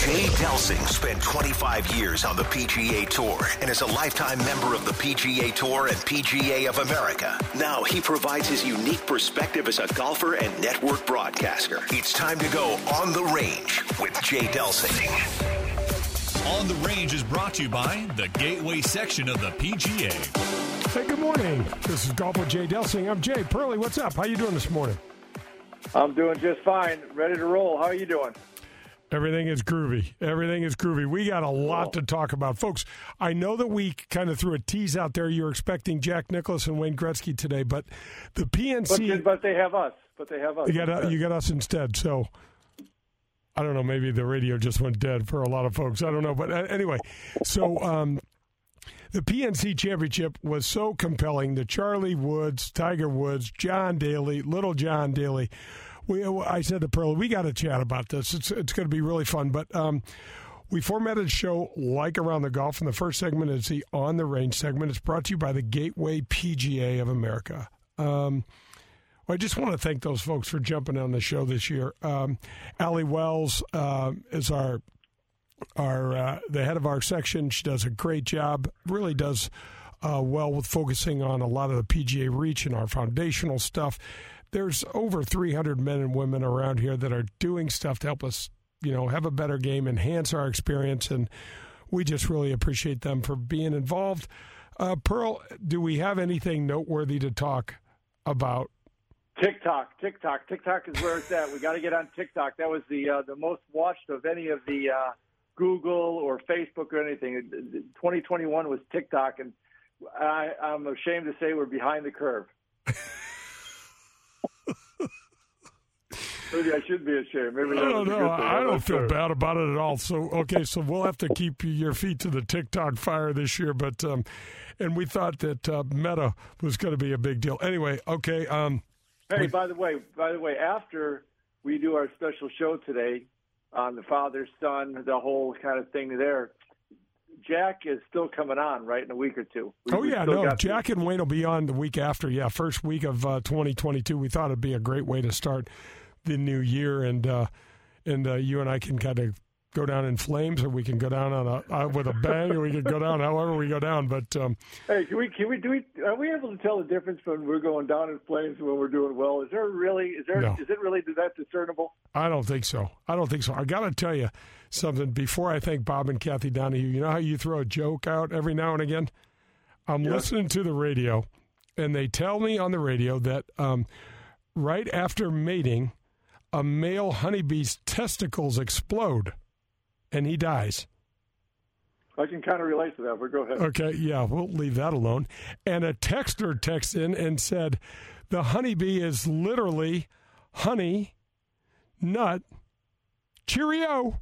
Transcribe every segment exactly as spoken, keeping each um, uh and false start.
Jay Delsing spent twenty-five years on the P G A Tour and is a lifetime member of the P G A Tour and P G A of America. Now he provides his unique perspective as a golfer and network broadcaster. It's time to go on the range with Jay Delsing. On the Range is brought to you by the Gateway section of the P G A. Hey, good morning. This is Golf with Jay Delsing. I'm Jay. Pearly, what's up? How you doing this morning? I'm doing just fine. Ready to roll. How are you doing? Everything is groovy. Everything is groovy. We got a lot to talk about. Folks, I know that we kind of threw a tease out there. You're expecting Jack Nicklaus and Wayne Gretzky today, but the P N C... But, but they have us. But they have us. You got, you got us instead, so... I don't know, maybe the radio just went dead for a lot of folks. I don't know. But anyway, so um, the P N C Championship was so compelling. The Charlie Woods, Tiger Woods, John Daly, Little John Daly. We, I said to Pearl, we got to chat about this. It's it's going to be really fun. But um, we formatted a show like Around the Golf, and the first segment is the On the Range segment. It's brought to you by the Gateway P G A of America. Um I just want to thank those folks for jumping on the show this year. Um, Allie Wells uh, is our our uh, the head of our section. She does a great job. Really does uh, well with focusing on a lot of the P G A reach and our foundational stuff. There's over three hundred men and women around here that are doing stuff to help us, you know, have a better game, enhance our experience, and we just really appreciate them for being involved. Uh, Pearl, do we have anything noteworthy to talk about? TikTok, TikTok, TikTok is where it's at. We got to get on TikTok. That was the uh, the most watched of any of the uh, Google or Facebook or anything. twenty twenty-one was TikTok, and I, I'm ashamed to say we're behind the curve. Maybe I should be ashamed. Maybe I don't know. I don't feel curve. bad about it at all. So okay, so we'll have to keep your feet to the TikTok fire this year. But um, and we thought that uh, Meta was going to be a big deal. Anyway, okay. Um, Hey, by the way, by the way, after we do our special show today on the father, son, the whole kind of thing there, Jack is still coming on, right, in a week or two. We, oh, yeah, no, Jack to... and Wayne will be on the week after, yeah, first week of uh, twenty twenty-two. We thought it'd be a great way to start the new year, and uh, and uh, you and I can kind of go down in flames, or we can go down on a uh, with a bang, or we can go down however we go down. But um, hey, can we can we do we are we able to tell the difference when we're going down in flames and when we're doing well? Is there really is there no. is it really that discernible? I don't think so. I don't think so. I got to tell you something before I thank Bob and Kathy Donahue. You know how you throw a joke out every now and again? I'm yeah. listening to the radio, and they tell me on the radio that um, right after mating, a male honeybee's testicles explode. And he dies. I can kind of relate to that, but go ahead. Okay, yeah, we'll leave that alone. And a texter texts in and said, the honeybee is literally honey, nut, Cheerio.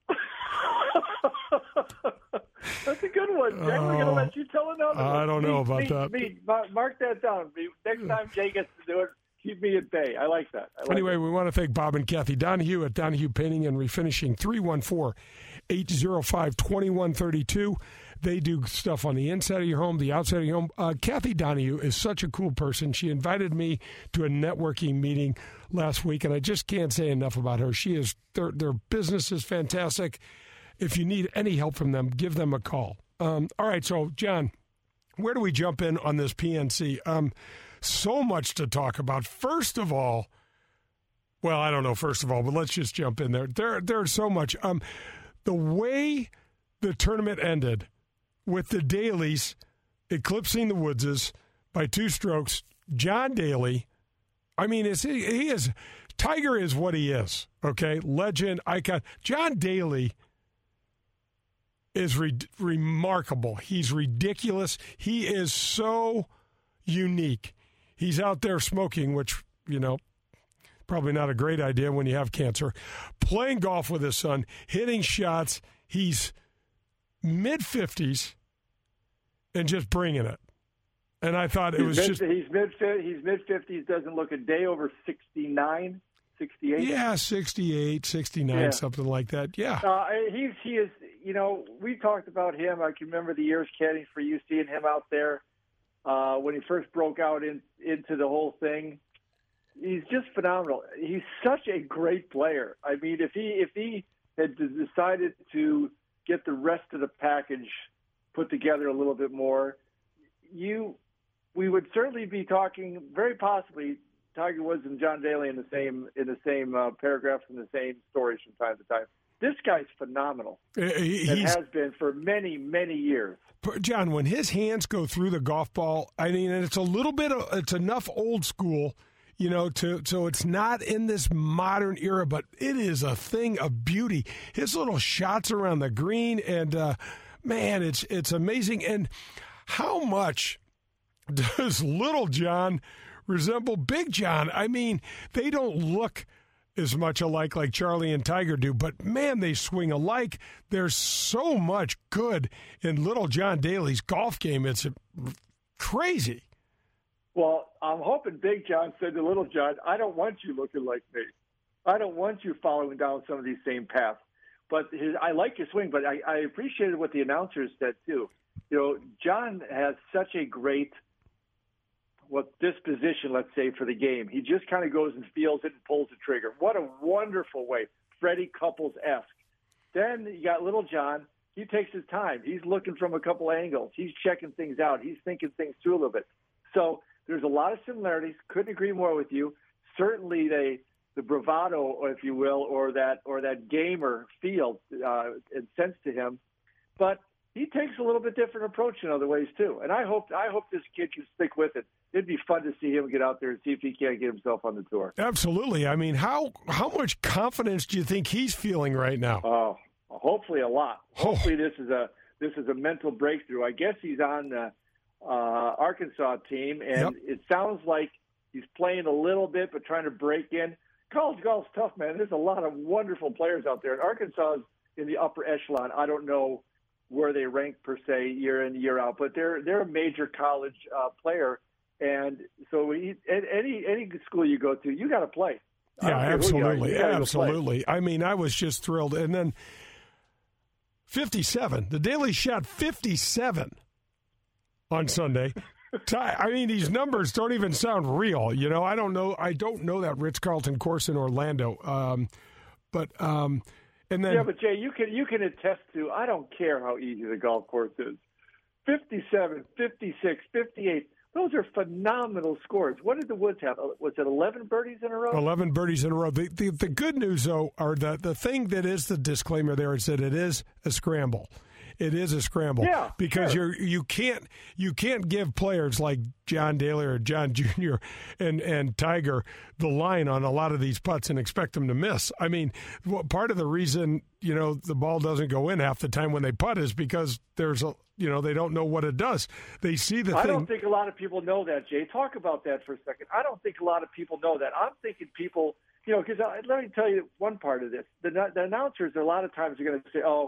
That's a good one, Jay. Uh, We're going to let you tell another one. I don't know me, about me, that. Me, mark that down. Next time Jay gets to do it, keep me at bay. I like that. I like anyway, that. we want to thank Bob and Kathy Donahue at Donahue Painting and Refinishing, three one four, eight oh five, two one three two. They do stuff on the inside of your home, the outside of your home. Uh, Kathy Donahue is such a cool person. She invited me to a networking meeting last week, and I just can't say enough about her. She is their, their business is fantastic. If you need any help from them, give them a call. Um, all right, so, John, where do we jump in on this P N C? Um So much to talk about. First of all, well, I don't know, first of all, but let's just jump in there. There, There's so much. Um, the way the tournament ended with the Dalys eclipsing the Woodses by two strokes, John Daly, I mean, is he, he is, Tiger is what he is, okay? Legend, icon. John Daly is re- remarkable. He's ridiculous. He is so unique. He's out there smoking, which, you know, probably not a great idea when you have cancer. Playing golf with his son, hitting shots. He's mid-fifties and just bringing it. And I thought it he's was mid, just... He's mid he's mid-fifties, doesn't look a day over sixty-nine, sixty-eight. Yeah, sixty-eight, sixty-nine, yeah. Something like that. Yeah. Uh, he's, he is, you know, we talked about him. I can remember the years caddying for you, seeing him out there uh, when he first broke out in, into the whole thing. He's just phenomenal. He's such a great player. I mean, if he if he had decided to get the rest of the package put together a little bit more, you we would certainly be talking very possibly Tiger Woods and John Daly in the same in the same uh, paragraphs and the same stories from time to time. This guy's phenomenal. He has been for many, many years. John, when his hands go through the golf ball, I mean, and it's a little bit, of, it's enough old school, you know, to so it's not in this modern era, but it is a thing of beauty. His little shots around the green, and uh, man, it's it's amazing. And how much does Little John resemble Big John? I mean, they don't look as much alike like Charlie and Tiger do, but man, they swing alike. There's so much good in Little John Daly's golf game. It's crazy. Well, I'm hoping Big John said to Little John, I don't want you looking like me. I don't want you following down some of these same paths. But his, I like your swing, but I, I appreciated what the announcers said too. You know, John has such a great what disposition, let's say, for the game. He just kind of goes and feels it and pulls the trigger. What a wonderful way. Freddie Couples-esque. Then you got Little John. He takes his time. He's looking from a couple angles. He's checking things out. He's thinking things through a little bit. So there's a lot of similarities. Couldn't agree more with you. Certainly they, the bravado, if you will, or that or that gamer feel uh, and sense to him. But he takes a little bit different approach in other ways too. And I hope I hope this kid can stick with it. It'd be fun to see him get out there and see if he can't get himself on the tour. Absolutely. I mean, how how much confidence do you think he's feeling right now? Oh, hopefully a lot. Hopefully this is a this is a mental breakthrough. I guess he's on the uh, Arkansas team, and yep. It sounds like he's playing a little bit, but trying to break in. College golf's tough, man. There's a lot of wonderful players out there, and Arkansas is in the upper echelon. I don't know where they rank per se year in year out, but they're they're a major college uh, player. And so he, any any school you go to, you got to play. Yeah, absolutely, absolutely. I mean, I was just thrilled. And then fifty-seven, the Daily shot fifty-seven on Sunday. I mean, these numbers don't even sound real. You know, I don't know. I don't know that Ritz-Carlton course in Orlando. Um, but um, and then yeah, but Jay, you can you can attest to. I don't care how easy the golf course is. fifty-seven, fifty-six, fifty-eight. Those are phenomenal scores. What did the Woods have? Was it eleven birdies in a row? eleven birdies in a row. The, the, the good news, though, or the, the thing that is the disclaimer there is that it is a scramble. It is a scramble. Yeah, because sure. you're you can't you can't give players like John Daly or John Junior and and Tiger the line on a lot of these putts and expect them to miss. I mean, part of the reason, you know, the ball doesn't go in half the time when they putt is because there's a you know they don't know what it does. They see the I thing. I don't think a lot of people know that, Jay. Talk about that for a second. I don't think a lot of people know that. I'm thinking people, you know, because let me tell you one part of this. The, the announcers a lot of times are going to say, oh,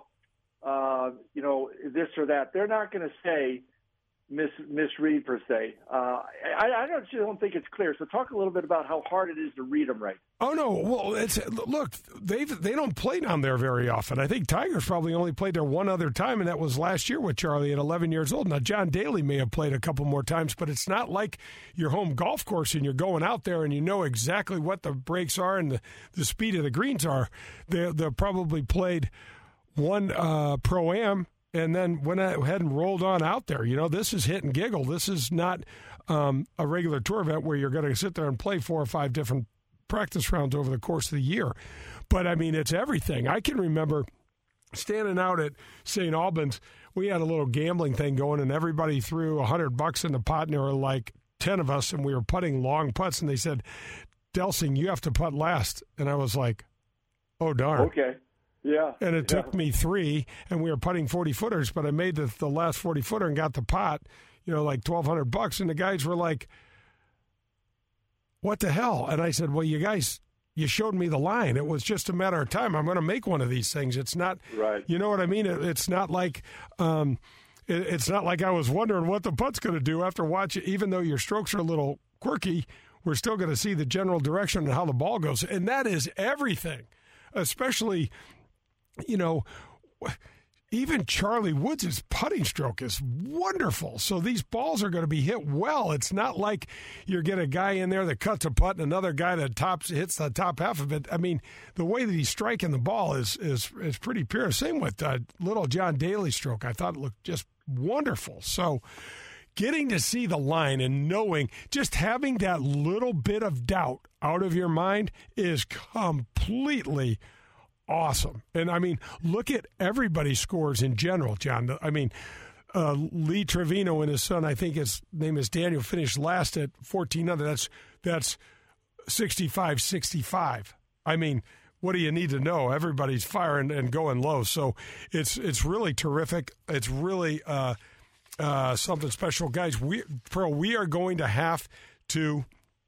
Uh, you know, this or that. They're not going to say mis misread per se. Uh, I, I don't, don't think it's clear. So talk a little bit about how hard it is to read them right. Oh no! Well, it's look they they don't play down there very often. I think Tiger's probably only played there one other time, and that was last year with Charlie at eleven years old. Now John Daly may have played a couple more times, but it's not like your home golf course and you're going out there and you know exactly what the breaks are and the, the speed of the greens are. They they're probably played one uh, Pro-Am and then went ahead and rolled on out there. You know, this is hit and giggle. This is not um, a regular tour event where you're going to sit there and play four or five different practice rounds over the course of the year. But, I mean, it's everything. I can remember standing out at Saint Albans. We had a little gambling thing going, and everybody threw a hundred bucks in the pot, and there were like ten of us, and we were putting long putts, and they said, Delsing, you have to putt last. And I was like, oh, darn. Okay. Yeah. And it yeah. took me three, and we were putting forty-footers, but I made the, the last forty-footer and got the pot, you know, like twelve hundred bucks, and the guys were like, what the hell? And I said, well, you guys, you showed me the line. It was just a matter of time. I'm going to make one of these things. It's not, right. You know what I mean? It, it's not like, um, it, it's not like I was wondering what the putt's going to do after watching, even though your strokes are a little quirky, we're still going to see the general direction and how the ball goes. And that is everything, especially, you know, even Charlie Woods' putting stroke is wonderful. So these balls are going to be hit well. It's not like you get a guy in there that cuts a putt and another guy that tops hits the top half of it. I mean, the way that he's striking the ball is is is pretty pure. Same with uh, little John Daly's stroke. I thought it looked just wonderful. So getting to see the line and knowing, just having that little bit of doubt out of your mind is completely awesome. And, I mean, look at everybody's scores in general, John. I mean, uh, Lee Trevino and his son, I think his name is Daniel, finished last at fourteen under. That's that's sixty-five sixty-five. I mean, what do you need to know? Everybody's firing and going low. So it's it's really terrific. It's really uh, uh, something special. Guys, we, Pearl, we are going to have to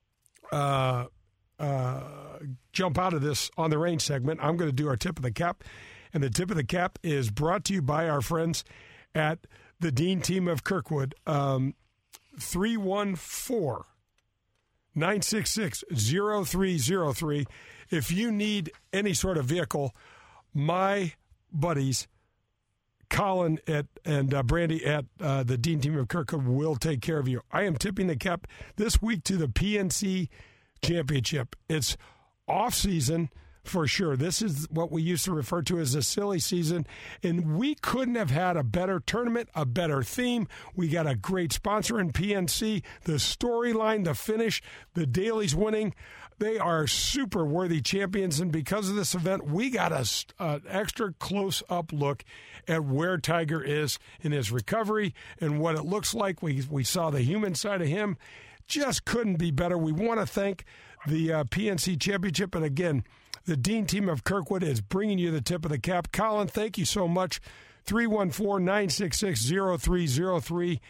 uh, – Uh, jump out of this On the Range segment. I'm going to do our tip of the cap, and the tip of the cap is brought to you by our friends at the Dean Team of Kirkwood. Um, three one four, nine six six, zero three zero three. If you need any sort of vehicle, my buddies Colin at and uh, Brandy at uh, the Dean Team of Kirkwood will take care of you. I am tipping the cap this week to the P N C Championship. It's off season for sure. This is what we used to refer to as a silly season, and we couldn't have had a better tournament, a better theme. We got a great sponsor in P N C. The storyline, the finish, the Daly's winning. They are super worthy champions, and because of this event, we got an uh, extra close-up look at where Tiger is in his recovery and what it looks like. We we saw the human side of him. Just couldn't be better. We want to thank the uh, P N C Championship. And again, the Dean Team of Kirkwood is bringing you the tip of the cap. Colin, thank you so much. three one four, nine six six, zero three zero three.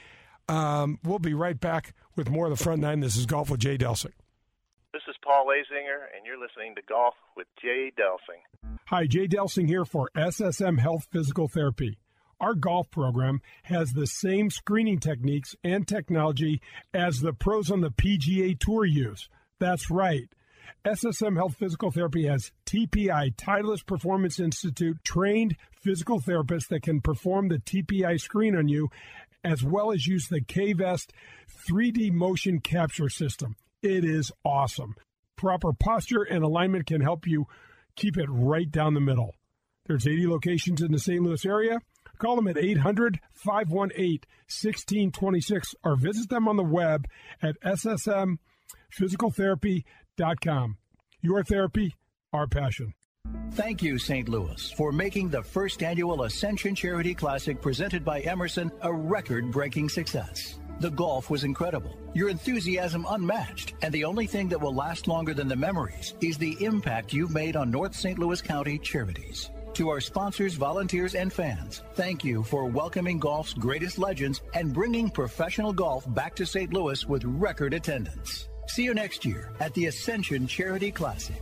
Um, we'll be right back with more of the Front Nine. This is Golf with Jay Delsing. This is Paul Azinger, and you're listening to Golf with Jay Delsing. Hi, Jay Delsing here for S S M Health Physical Therapy. Our golf program has the same screening techniques and technology as the pros on the P G A Tour use. That's right. S S M Health Physical Therapy has T P I, Titleist Performance Institute, trained physical therapists that can perform the T P I screen on you, as well as use the K-Vest three D motion capture system. It is awesome. Proper posture and alignment can help you keep it right down the middle. There's eighty locations in the Saint Louis area. Call them at eight hundred, five one eight, one six two six or visit them on the web at s s m physical therapy dot com. Your therapy, our passion. Thank you, Saint Louis, for making the first annual Ascension Charity Classic presented by Emerson a record-breaking success. The golf was incredible, your enthusiasm unmatched, and the only thing that will last longer than the memories is the impact you've made on North Saint Louis County charities. To our sponsors, volunteers, and fans, thank you for welcoming golf's greatest legends and bringing professional golf back to Saint Louis with record attendance. See you next year at the Ascension Charity Classic.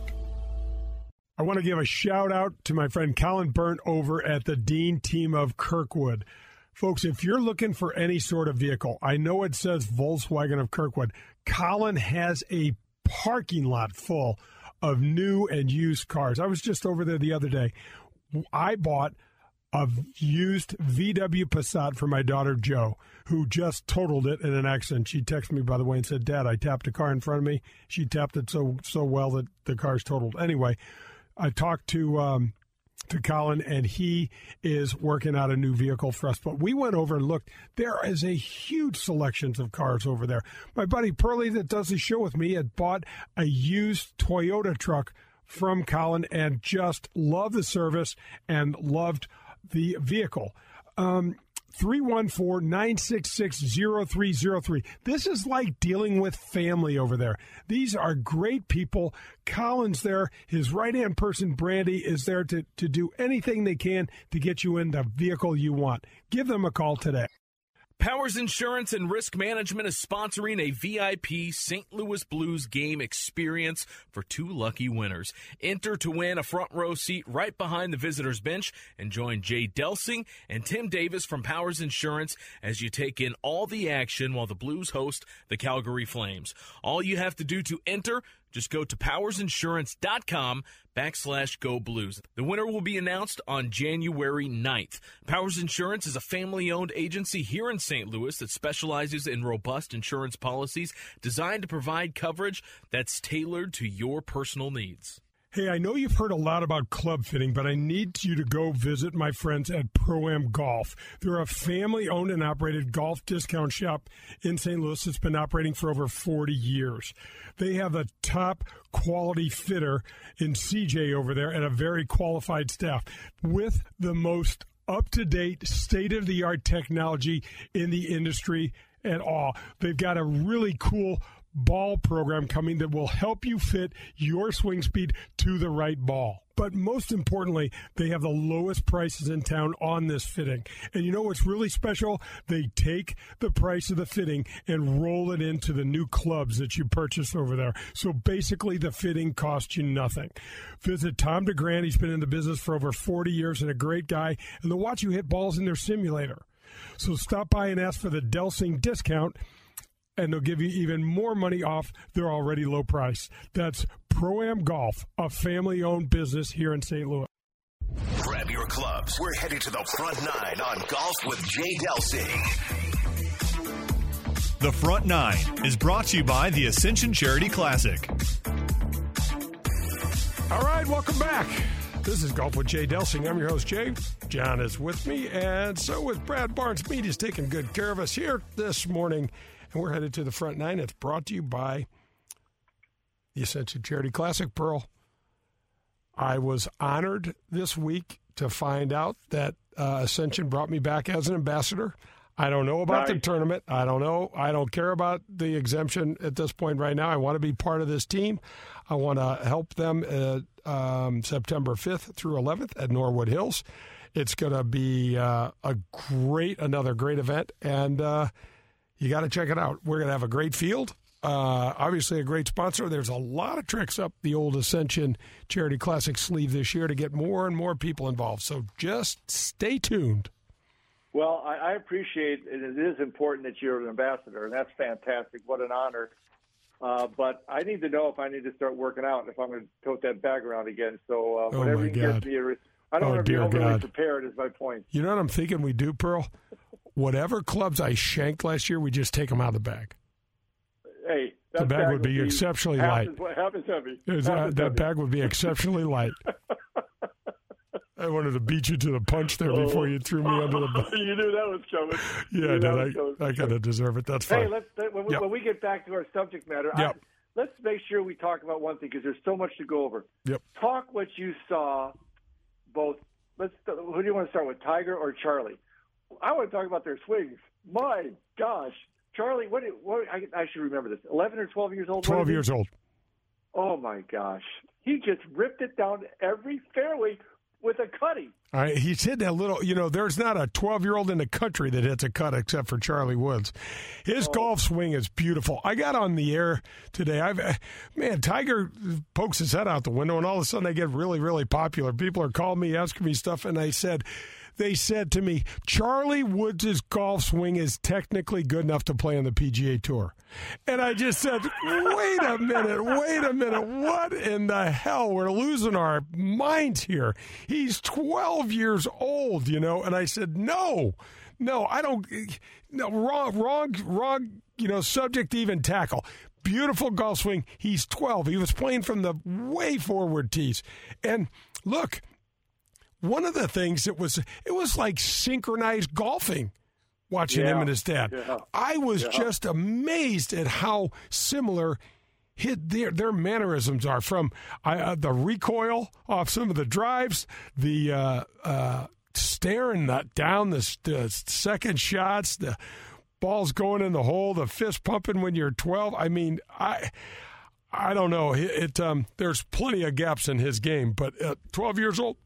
I want to give a shout out to my friend Colin Burnt over at the Dean Team of Kirkwood. Folks, if you're looking for any sort of vehicle, I know it says Volkswagen of Kirkwood. Colin has a parking lot full of new and used cars. I was just over there the other day. I bought a used V W Passat for my daughter, Jo, who just totaled it in an accident. She texted me, by the way, and said, Dad, I tapped a car in front of me. She tapped it so so well that the car's totaled. Anyway, I talked to um, to Colin, and he is working out a new vehicle for us. But we went over and looked. There is a huge selection of cars over there. My buddy Pearlie that does the show with me had bought a used Toyota truck from Colin and just loved the service and loved the vehicle. Um, three one four, nine six six, zero three zero three. This is like dealing with family over there. These are great people. Colin's there. His right-hand person, Brandy, is there to, to do anything they can to get you in the vehicle you want. Give them a call today. Powers Insurance and Risk Management is sponsoring a V I P Saint Louis Blues game experience for two lucky winners. Enter to win a front row seat right behind the visitors bench and join Jay Delsing and Tim Davis from Powers Insurance as you take in all the action while the Blues host the Calgary Flames. All you have to do to enter, Just go to powersinsurance.com backslash go blues. The winner will be announced on January ninth. Powers Insurance is a family-owned agency here in Saint Louis that specializes in robust insurance policies designed to provide coverage that's tailored to your personal needs. Hey, I know you've heard a lot about club fitting, but I need you to go visit my friends at Pro-Am Golf. They're a family-owned and operated golf discount shop in Saint Louis that's been operating for over forty years. They have a top quality fitter in C J over there and a very qualified staff with the most up-to-date, state-of-the-art technology in the industry at all. They've got a really cool ball program coming that will help you fit your swing speed to the right ball. But most importantly, they have the lowest prices in town on this fitting. And you know what's really special? They take the price of the fitting and roll it into the new clubs that you purchase over there. So basically, the fitting costs you nothing. Visit Tom DeGrand. He's been in the business for over forty years and a great guy. And they'll watch you hit balls in their simulator. So stop by and ask for the Delsing discount, and they'll give you even more money off their already low price. That's Pro-Am Golf, a family-owned business here in Saint Louis. Grab your clubs. We're headed to the front nine on Golf with Jay Delsing. The Front Nine is brought to you by the Ascension Charity Classic. All right, welcome back. This is Golf with Jay Delsing. I'm your host, Jay. John is with me, and so is Brad Barnes. Media's taking good care of us here this morning. And we're headed to the front nine. It's brought to you by the Ascension Charity Classic. Pearl, I was honored this week to find out that uh, Ascension brought me back as an ambassador. I don't know about nice. the tournament. I don't know. I don't care about the exemption at this point right now. I want to be part of this team. I want to help them uh, um, September fifth through eleventh at Norwood Hills. It's going to be uh, a great, another great event, and uh, you got to check it out. We're going to have a great field. Uh, obviously, a great sponsor. There's a lot of tricks up the old Ascension Charity Classic sleeve this year to get more and more people involved. So just stay tuned. Well, I, I appreciate it. It is important that you're an ambassador, and that's fantastic. What an honor. Uh, but I need to know if I need to start working out and if I'm going to tote that bag around again. So uh, oh whatever my you can God. get me, a, I don't oh, want to be overly God. prepared is my point. You know what I'm thinking we do, Pearl? Whatever clubs I shanked last year, we just take them out of the bag. Hey, that the bag, bag would be, be exceptionally half light. As, half as heavy. Was, half uh, as that heavy. bag would be exceptionally light. I wanted to beat you to the punch there before you threw me under the bus. You knew that was coming. Yeah, I did. I, I kind of deserve it. That's fine. Hey, let's, when, we, yep. when we get back to our subject matter, yep. I, let's make sure we talk about one thing because there's so much to go over. Yep. Talk what you saw, both. Let's. Who do you want to start with, Tiger or Charlie? I want to talk about their swings. My gosh, Charlie, what? what I, I should remember this. Eleven or twelve years old. Twelve years old. Oh my gosh, he just ripped it down every fairway with a cutty. All right, he's hitting that little, you know, there's not a twelve-year-old in the country that hits a cut except for Charlie Woods. His oh. golf swing is beautiful. I got on the air today. I've, man, Tiger pokes his head out the window, and all of a sudden I get really, really popular. People are calling me, asking me stuff, and I said, they said to me, Charlie Woods' golf swing is technically good enough to play on the P G A Tour. And I just said, wait a minute, wait a minute. What in the hell? We're losing our minds here. He's twelve years old, you know. And I said, no, no, I don't. No, wrong, wrong, wrong, you know, subject to even tackle. Beautiful golf swing. He's twelve. He was playing from the way forward tees. And look, one of the things that was, it was like synchronized golfing, watching yeah. him and his dad. Yeah. I was yeah. just amazed at how similar his, their, their mannerisms are, from uh, the recoil off some of the drives, the uh, uh, staring the, down the, the second shots, the balls going in the hole, the fist pumping when you're twelve. I mean, I... I don't know. It, it um, there's plenty of gaps in his game, but at twelve years old,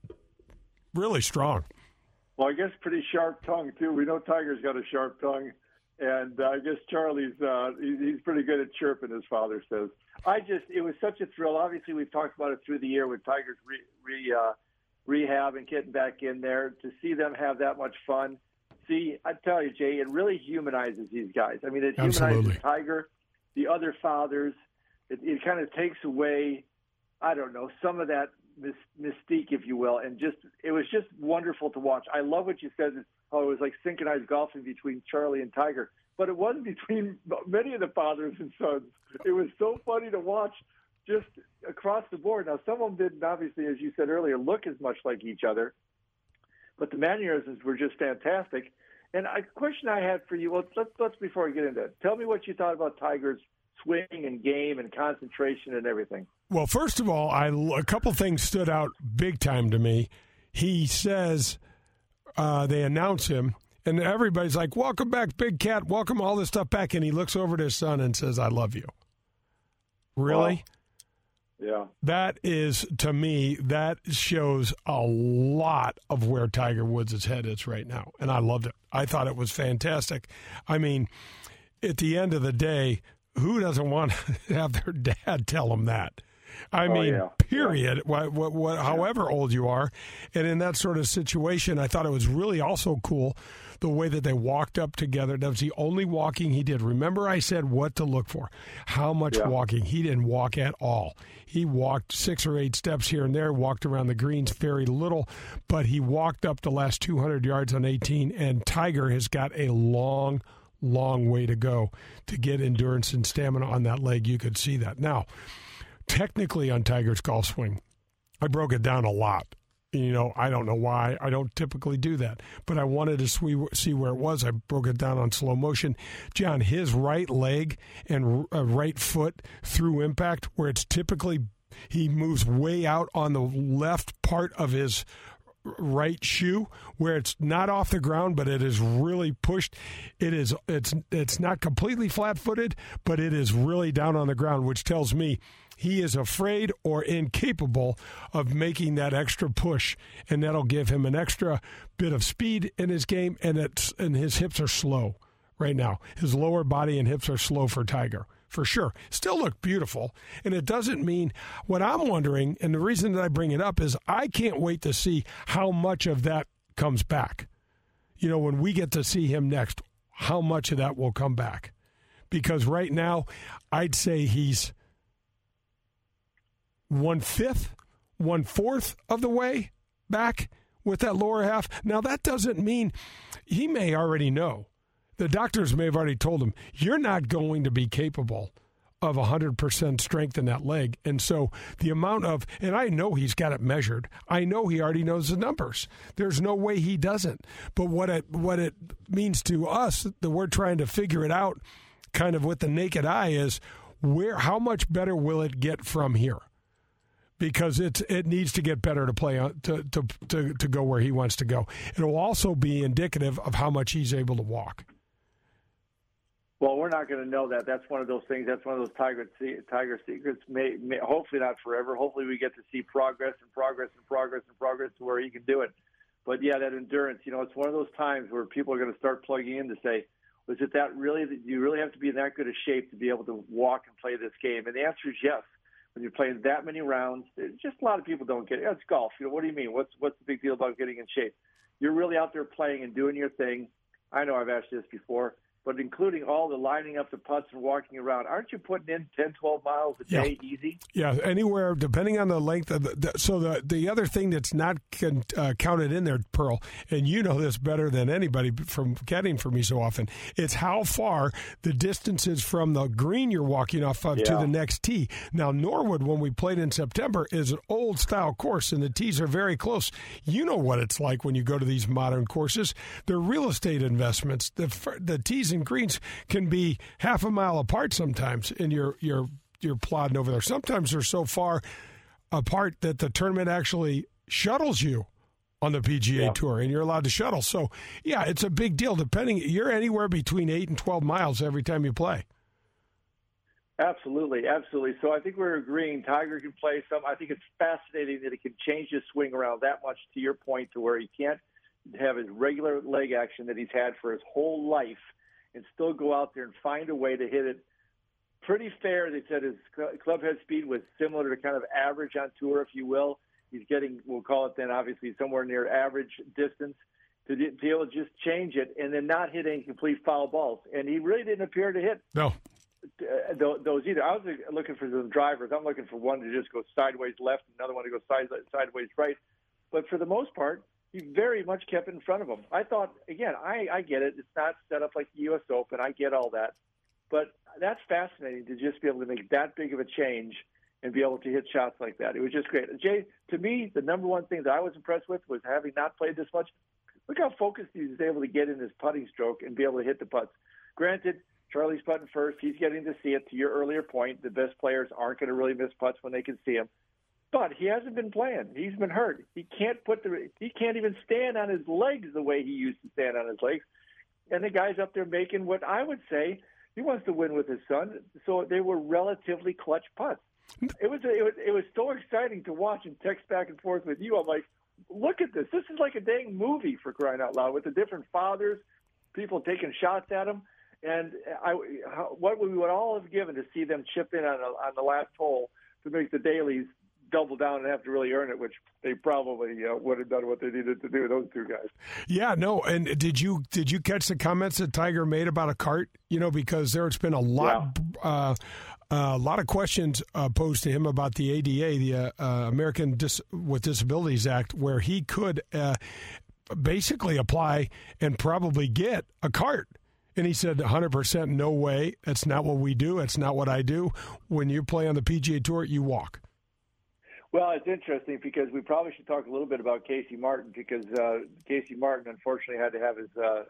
really strong. Well, I guess pretty sharp tongue, too. We know Tiger's got a sharp tongue, and uh, I guess Charlie's uh, he's, he's pretty good at chirping, his father says. I just, it was such a thrill. Obviously, we've talked about it through the year with Tiger's re, re, uh, rehab and getting back in there. To see them have that much fun. See, I tell you, Jay, it really humanizes these guys. I mean, it humanizes Absolutely. Tiger, the other fathers, it, it kind of takes away, I don't know, some of that mystique, if you will, and just it was just wonderful to watch. I love what you said, how it was like synchronized golfing between Charlie and Tiger, but it wasn't between many of the fathers and sons. It was so funny to watch just across the board. Now, some of them didn't, obviously, as you said earlier, look as much like each other, but the mannerisms were just fantastic. And a question I had for you, well, let's, let's before we get into it, tell me what you thought about Tiger's swing and game and concentration and everything. Well, first of all, I, a couple things stood out big time to me. He says uh, they announce him, and everybody's like, welcome back, Big Cat, welcome all this stuff back. And he looks over to his son and says, I love you. Really? Well, yeah. That is, to me, that shows a lot of where Tiger Woods' head is right now. And I loved it. I thought it was fantastic. I mean, at the end of the day, who doesn't want to have their dad tell them that? I oh, mean, yeah. period, yeah. what, what, what, however old you are. And in that sort of situation, I thought it was really also cool the way that they walked up together. That was the only walking he did. Remember I said what to look for, how much yeah. walking. He didn't walk at all. He walked six or eight steps here and there, walked around the greens very little, but he walked up the last two hundred yards on eighteen, and Tiger has got a long, long way to go to get endurance and stamina on that leg. You could see that. Now, technically on Tiger's golf swing, I broke it down a lot. You know, I don't know why. I don't typically do that. But I wanted to see where it was. I broke it down on slow motion. John, his right leg and right foot through impact, where it's typically he moves way out on the left part of his right shoe, where it's not off the ground, but it is really pushed. It is it's it's not completely flat-footed, but it is really down on the ground, which tells me he is afraid or incapable of making that extra push, and that'll give him an extra bit of speed in his game, and it's and his hips are slow right now. His lower body and hips are slow for Tiger, for sure. Still look beautiful, and it doesn't mean what I'm wondering, and the reason that I bring it up is I can't wait to see how much of that comes back. You know, when we get to see him next, how much of that will come back. Because right now, I'd say he's one-fifth, one-fourth of the way back with that lower half. Now, that doesn't mean he may already know. The doctors may have already told him, you're not going to be capable of one hundred percent strength in that leg. And so the amount of, and I know he's got it measured. I know he already knows the numbers. There's no way he doesn't. But what it, what it means to us, that we're trying to figure it out kind of with the naked eye, is where, how much better will it get from here? Because it's it needs to get better to play on, to, to to to go where he wants to go. It will also be indicative of how much he's able to walk. Well, we're not going to know that. That's one of those things. That's one of those Tiger Tiger secrets. May, may, hopefully not forever. Hopefully we get to see progress and progress and progress and progress to where he can do it. But yeah, that endurance. You know, it's one of those times where people are going to start plugging in to say, was it that really? Do you really have to be in that good a shape to be able to walk and play this game? And the answer is yes. When you're playing that many rounds, just a lot of people don't get it. It's golf. You know, what do you mean? What's what's the big deal about getting in shape? You're really out there playing and doing your thing. I know I've asked you this before, but including all the lining up the putts and walking around, aren't you putting in ten, twelve miles a day yeah. easy? Yeah, anywhere, depending on the length of the, the so the, the other thing that's not con, uh, counted in there, Pearl, and you know this better than anybody from caddying for me so often, it's how far the distance is from the green you're walking off of yeah. to the next tee. Now, Norwood, when we played in September, is an old-style course, and the tees are very close. You know what it's like when you go to these modern courses. They're real estate investments. The, the tees and greens can be half a mile apart sometimes, and you're you're you're plodding over there. Sometimes they're so far apart that the tournament actually shuttles you on the P G A yeah. Tour, and you're allowed to shuttle. So, yeah, it's a big deal. Depending, you're anywhere between eight and twelve miles every time you play. Absolutely, absolutely. So I think we're agreeing Tiger can play some. I think it's fascinating that he can change his swing around that much, to your point, to where he can't have his regular leg action that he's had for his whole life and still go out there and find a way to hit it pretty fair. They said his club head speed was similar to kind of average on tour, if you will. He's getting, we'll call it then, obviously, somewhere near average distance to be able to just change it and then not hit any complete foul balls. And he really didn't appear to hit no. uh, th- those either. I was looking for the drivers. I'm looking for one to just go sideways left, another one to go side, sideways right. But for the most part, he very much kept it in front of him. I thought, again, I, I get it. It's not set up like the U S Open. I get all that. But that's fascinating to just be able to make that big of a change and be able to hit shots like that. It was just great. Jay, to me, the number one thing that I was impressed with was having not played this much, look how focused he was able to get in his putting stroke and be able to hit the putts. Granted, Charlie's putting first. He's getting to see it. To your earlier point, the best players aren't going to really miss putts when they can see them. But he hasn't been playing. He's been hurt. He can't put the. He can't even stand on his legs the way he used to stand on his legs. And the guy's up there making what I would say he wants to win with his son. So they were relatively clutch putts. It was it was it was so exciting to watch and text back and forth with you. I'm like, look at this. This is like a dang movie, for crying out loud, with the different fathers, people taking shots at him. And I, what we would all have given to see them chip in on, a, on the last hole to make the dailies double down and have to really earn it, which they probably uh, would have done what they needed to do, those two guys. Yeah, no, and did you did you catch the comments that Tiger made about a cart? You know, because there's been a lot yeah. uh, a lot of questions uh, posed to him about the A D A, the uh, uh, American Dis- with Disabilities Act, where he could uh, basically apply and probably get a cart. And he said, one hundred percent no way. That's not what we do. That's not what I do. When you play on the P G A Tour, you walk. Well, it's interesting because we probably should talk a little bit about Casey Martin, because uh, Casey Martin unfortunately had to have his, uh, uh,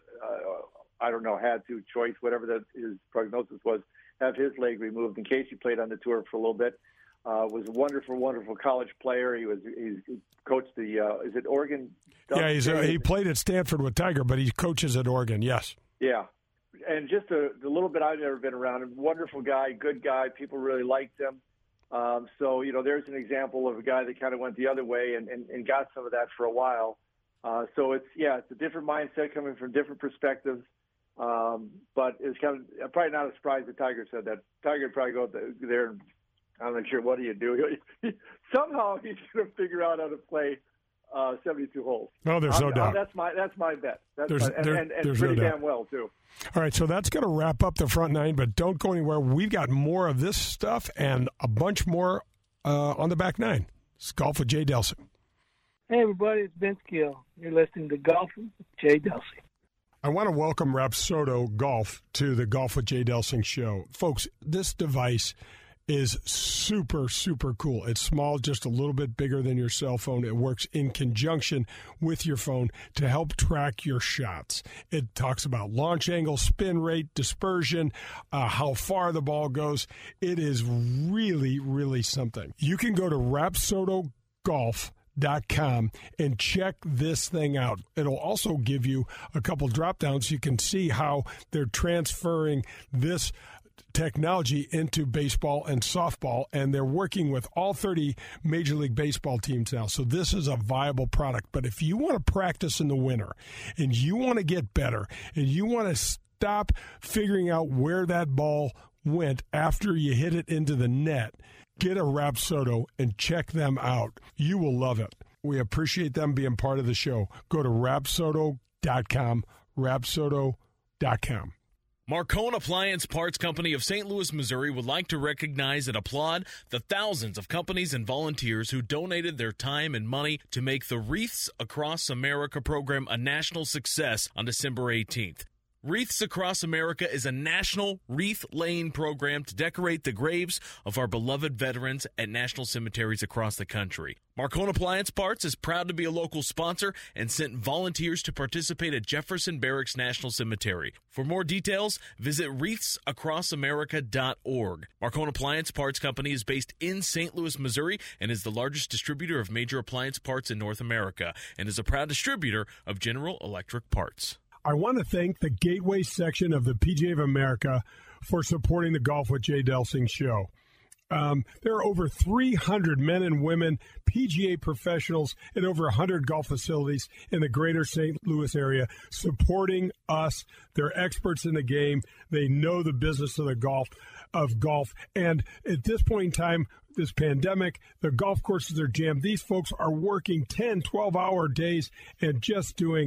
I don't know, had to choice, whatever that his prognosis was, have his leg removed. And Casey played on the tour for a little bit. Uh, was a wonderful, wonderful college player. He was he's he coached the uh, is it Oregon? Yeah, he's a, he played at Stanford with Tiger, but he coaches at Oregon. Yes. Yeah. And just a, the little bit I've ever been around him, wonderful guy, good guy. People really liked him. Um, so, you know, there's an example of a guy that kind of went the other way and, and, and got some of that for a while. Uh, so it's, yeah, it's a different mindset coming from different perspectives. Um, but it's kind of probably not a surprise that Tiger said that. Tiger would probably go there and I'm not sure what do you do. Somehow he's going to figure out how to play Uh, seventy-two holes. No, there's I'm, no doubt. I'm, that's my that's my bet. That's there's, my, and, there, and, and there's pretty no damn doubt. well too. All right, so that's going to wrap up the front nine, but don't go anywhere. We've got more of this stuff and a bunch more uh, on the back nine. It's Golf with Jay Delsing. Hey, everybody, it's Vince Gill. You're listening to Golf with Jay Delsing. I want to welcome Rapsodo Golf to the Golf with Jay Delsing show. Folks, this device is super, super cool. It's small, just a little bit bigger than your cell phone. It works in conjunction with your phone to help track your shots. It talks about launch angle, spin rate, dispersion, uh, how far the ball goes. It is really, really something. You can go to Rapsodo Golf dot com and check this thing out. It'll also give you a couple drop downs so you can see how they're transferring this technology into baseball and softball, and they're working with all thirty Major League Baseball teams now. So this is a viable product. But if you want to practice in the winter and you want to get better and you want to stop figuring out where that ball went after you hit it into the net, get a Rapsodo and check them out. You will love it. We appreciate them being part of the show. Go to Rapsodo dot com, Rapsodo dot com. Marcone Appliance Parts Company of Saint Louis, Missouri would like to recognize and applaud the thousands of companies and volunteers who donated their time and money to make the Wreaths Across America program a national success on December eighteenth. Wreaths Across America is a national wreath-laying program to decorate the graves of our beloved veterans at national cemeteries across the country. Marcone Appliance Parts is proud to be a local sponsor and sent volunteers to participate at Jefferson Barracks National Cemetery. For more details, visit wreaths across america dot org. Marcone Appliance Parts Company is based in Saint Louis, Missouri, and is the largest distributor of major appliance parts in North America, and is a proud distributor of General Electric parts. I want to thank the Gateway section of the P G A of America for supporting the Golf with Jay Delsing show. Um, there are over three hundred men and women P G A professionals at over one hundred golf facilities in the greater Saint Louis area supporting us. They're experts in the game. They know the business of the golf of golf. And at this point in time, this pandemic, the golf courses are jammed. These folks are working ten, twelve-hour days and just doing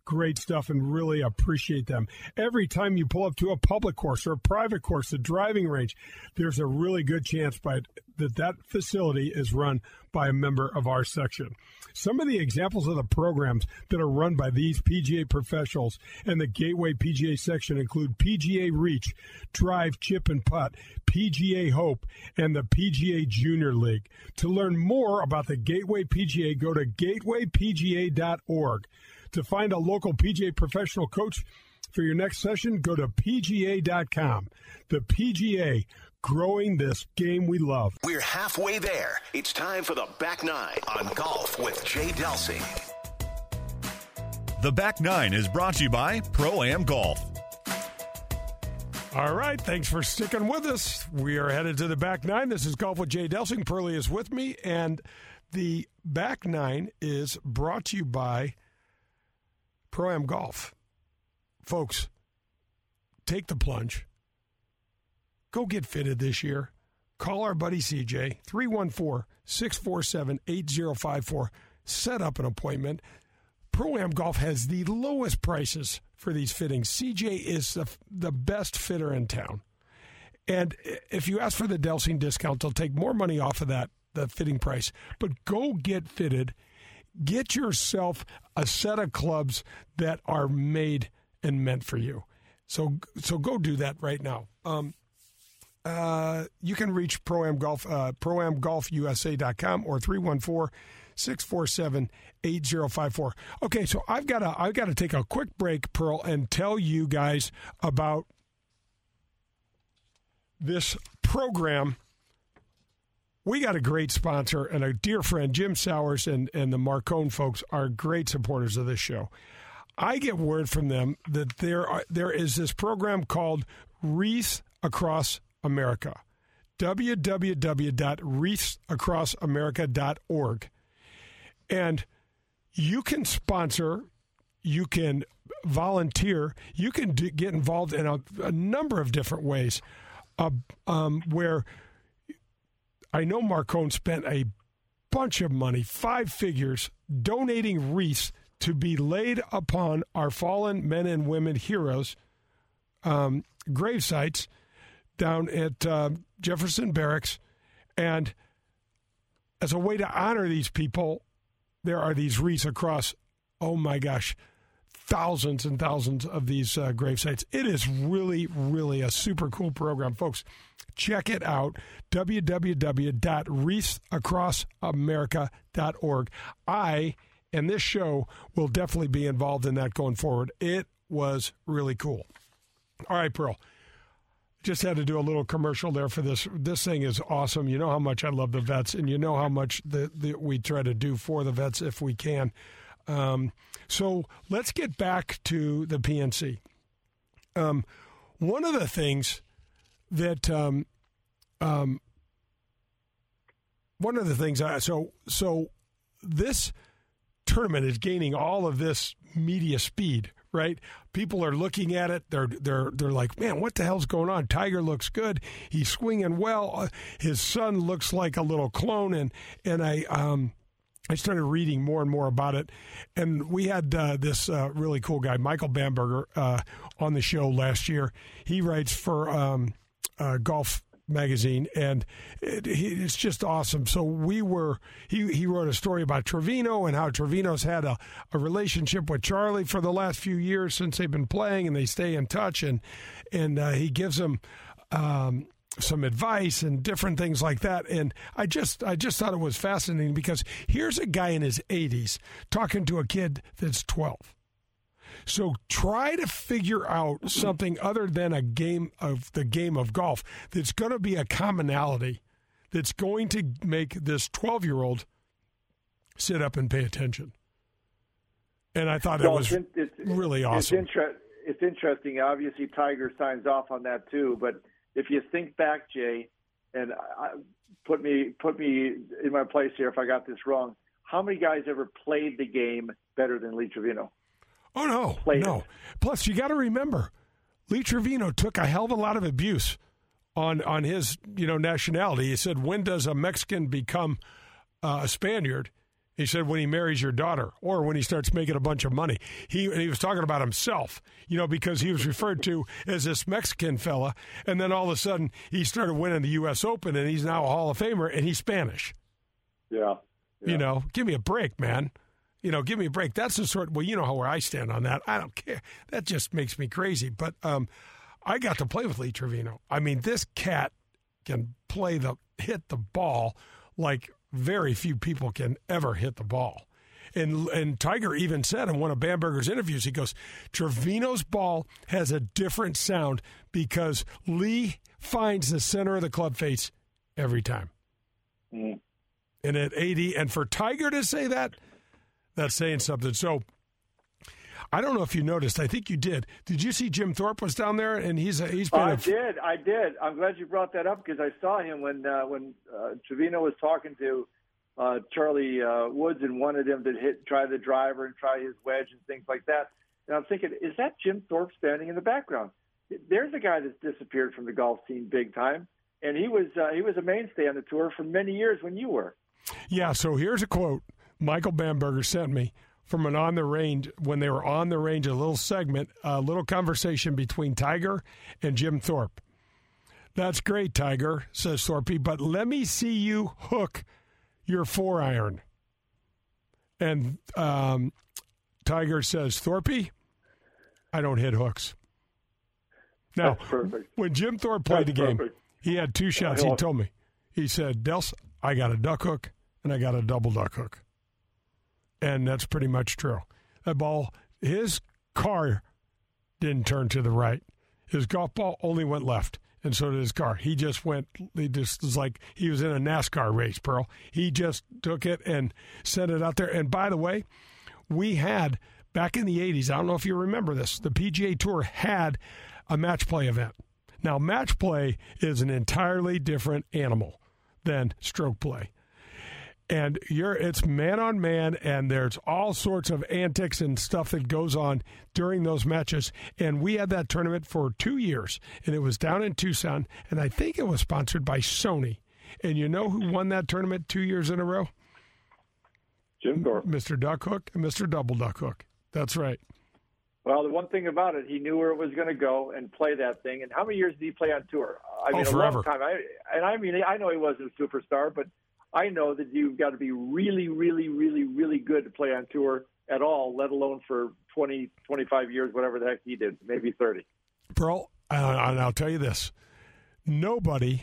great stuff and really appreciate them. Every time you pull up to a public course or a private course, a driving range, there's a really good chance by that that facility is run by a member of our section. Some of the examples of the programs that are run by these P G A professionals and the Gateway P G A section include P G A Reach, Drive, Chip and Putt, P G A Hope, and the P G A Junior League. To learn more about the Gateway P G A, go to gateway p g a dot org. To find a local P G A professional coach for your next session, go to p g a dot com. The P G A, growing this game we love. We're halfway there. It's time for the Back Nine on Golf with Jay Delsing. The Back Nine is brought to you by Pro-Am Golf. All right, thanks for sticking with us. We are headed to the Back Nine. This is Golf with Jay Delsing. Pearlie is with me, and the Back Nine is brought to you by Pro-Am Golf. Folks, take the plunge. Go get fitted this year. Call our buddy C J, three one four, six four seven, eight zero five four. Set up an appointment. Pro-Am Golf has the lowest prices for these fittings. C J is the, the best fitter in town. And if you ask for the Delsing discount, they'll take more money off of that, the fitting price. But go get fitted. Get yourself a set of clubs that are made and meant for you. So so go do that right now. Um, uh, you can reach Pro-Am Golf, uh, pro am golf u s a dot com or three one four, six four seven, eight zero five four. Okay, so I've got to I've got to take a quick break, Pearl, and tell you guys about this program. We got a great sponsor and a dear friend, Jim Sowers and, and the Marcone folks are great supporters of this show. I get word from them that there are, there is this program called Wreath Across America, w w w dot wreaths across america dot org. And you can sponsor, you can volunteer, you can do, get involved in a, a number of different ways uh, um, where I know Marcone spent a bunch of money, five figures, donating wreaths to be laid upon our fallen men and women heroes' um, grave sites down at uh, Jefferson Barracks. And as a way to honor these people, there are these wreaths across, oh my gosh, thousands and thousands of these uh, grave sites. It is really, really a super cool program. Folks, check it out, w w w dot wreaths across america dot org. I and this show will definitely be involved in that going forward. It was really cool. All right, Pearl. Just had to do a little commercial there for this. This thing is awesome. You know how much I love the vets, and you know how much the, the, we try to do for the vets if we can. Um, so let's get back to the P N C. Um, one of the things that um, um, one of the things I, so so this tournament is gaining all of this media speed, right? People are looking at it. They're they're they're like, man, what the hell's going on? Tiger looks good. He's swinging well. His son looks like a little clone, and and I um. I started reading more and more about it, and we had uh, this uh, really cool guy, Michael Bamberger, uh, on the show last year. He writes for um, uh, Golf Magazine, and it, it's just awesome. So we were he he wrote a story about Trevino and how Trevino's had a, a relationship with Charlie for the last few years since they've been playing, and they stay in touch, and and uh, he gives him Um, some advice and different things like that. And I just I just thought it was fascinating because here's a guy in his eighties talking to a kid that's twelve. So try to figure out something other than a game of the game of golf that's going to be a commonality that's going to make this twelve-year-old sit up and pay attention. And I thought well, it was it's, it's, really awesome. It's, inter- it's interesting. Obviously, Tiger signs off on that too, but if you think back, Jay, and I, put me put me in my place here if I got this wrong, how many guys ever played the game better than Lee Trevino? Oh, no, played no. It. Plus, you got to remember, Lee Trevino took a hell of a lot of abuse on on his you know nationality. He said, when does a Mexican become uh, a Spaniard? He said when he marries your daughter or when he starts making a bunch of money. He and he was talking about himself, you know, because he was referred to as this Mexican fella, and then all of a sudden he started winning the U S Open, and he's now a Hall of Famer, and he's Spanish. Yeah. yeah. You know, give me a break, man. You know, give me a break. That's the sort, well, you know how where I stand on that. I don't care. That just makes me crazy. But um, I got to play with Lee Trevino. I mean, this cat can play the, hit the ball like very few people can ever hit the ball. And and Tiger even said in one of Bamberger's interviews, he goes, Trevino's ball has a different sound because Lee finds the center of the club face every time. Mm. And at eighty, and for Tiger to say that, that's saying something. So I don't know if you noticed. I think you did. Did you see Jim Thorpe was down there? And he's a, he's been. I a, did. I did. I'm glad you brought that up because I saw him when uh, when uh, Trevino was talking to uh, Charlie uh, Woods and wanted him to hit, try the driver and try his wedge and things like that. And I'm thinking, is that Jim Thorpe standing in the background? There's a guy that's disappeared from the golf scene big time, and he was uh, he was a mainstay on the tour for many years when you were. Yeah. So here's a quote Michael Bamberger sent me from an on the range, when they were on the range, a little segment, a little conversation between Tiger and Jim Thorpe. That's great, Tiger, says Thorpe, but let me see you hook your four iron. And um, Tiger says, Thorpe, I don't hit hooks. Now, when Jim Thorpe played That's the game, perfect. he had two shots. He told me. He said, Dels, I got a duck hook and I got a double duck hook. And that's pretty much true. That ball, his car didn't turn to the right. His golf ball only went left, and so did his car. He just went, he just was like he was in a NASCAR race, Pearl. He just took it and sent it out there. And by the way, we had, back in the eighties, I don't know if you remember this, the P G A Tour had a match play event. Now, match play is an entirely different animal than stroke play. And you're it's man on man, and there's all sorts of antics and stuff that goes on during those matches. And we had that tournament for two years, and it was down in Tucson, and I think it was sponsored by Sony. And you know who won that tournament two years in a row? Jim Thorpe. Mister Duck Hook and Mister Double Duck Hook. That's right. Well, the one thing about it, he knew where it was going to go and play that thing. And how many years did he play on tour? I mean, oh, a forever. long time. I, and I mean, I know he wasn't a superstar, but I know that you've got to be really, really, really, really good to play on tour at all, let alone for twenty, twenty-five years, whatever the heck he did, maybe thirty. Pearl, uh, and I'll tell you this. Nobody,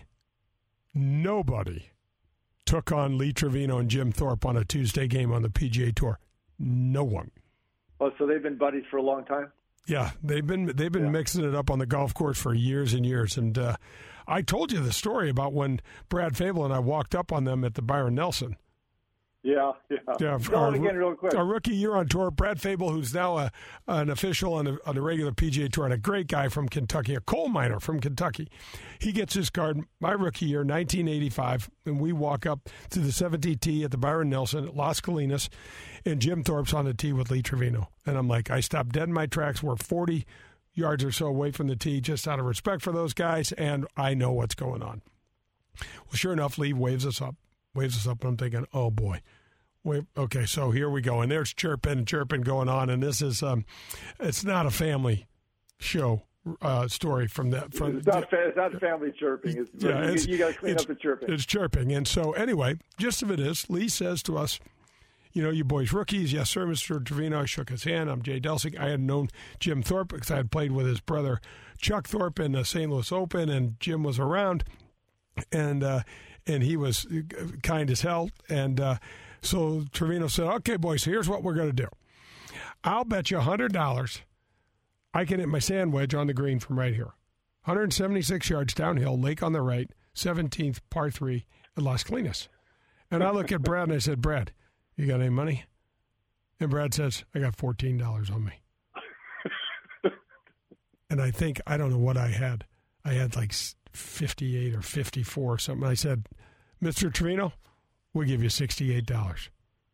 nobody took on Lee Trevino and Jim Thorpe on a Tuesday game on the P G A Tour. No one. Oh, so they've been buddies for a long time? Yeah, they've been they've been yeah. mixing it up on the golf course for years and years. And uh, I told you the story about when Brad Fable and I walked up on them at the Byron Nelson. Yeah, yeah. yeah Go our, on again real quick. Our rookie year on tour, Brad Fable, who's now a, an official on the, on the regular P G A Tour, and a great guy from Kentucky, a coal miner from Kentucky. He gets his card my rookie year, nineteen eighty-five, and we walk up to the seventeenth tee at the Byron Nelson at Las Colinas, and Jim Thorpe's on the tee with Lee Trevino. And I'm like, I stopped dead in my tracks. We're forty yards or so away from the tee, just out of respect for those guys, and I know what's going on. Well, sure enough, Lee waves us up, waves us up, and I'm thinking, oh, boy. Wait, okay, so here we go. And there's chirping, chirping going on, and this is, um, it's not a family show uh, story from that. From, it's, not, it's not family chirping. It's, yeah, you, it's, you got to clean it's, up the chirping. It's chirping. And so, anyway, gist of it is, Lee says to us, you know, you boys rookies. Yes, sir, Mister Trevino. I shook his hand. I'm Jay Delsing. I had known Jim Thorpe because I had played with his brother Chuck Thorpe in the Saint Louis Open, and Jim was around, and uh, and he was kind as hell. And uh, so Trevino said, okay, boys, so here's what we're going to do. I'll bet you one hundred dollars I can hit my sand wedge on the green from right here. one hundred seventy-six yards downhill, lake on the right, seventeenth, par three at Las Colinas. And I look at Brad and I said, Brad, you got any money? And Brad says, I got fourteen dollars on me. And I think, I don't know what I had. I had like fifty-eight or fifty-four or something. I said, Mister Trevino, we'll give you sixty-eight dollars.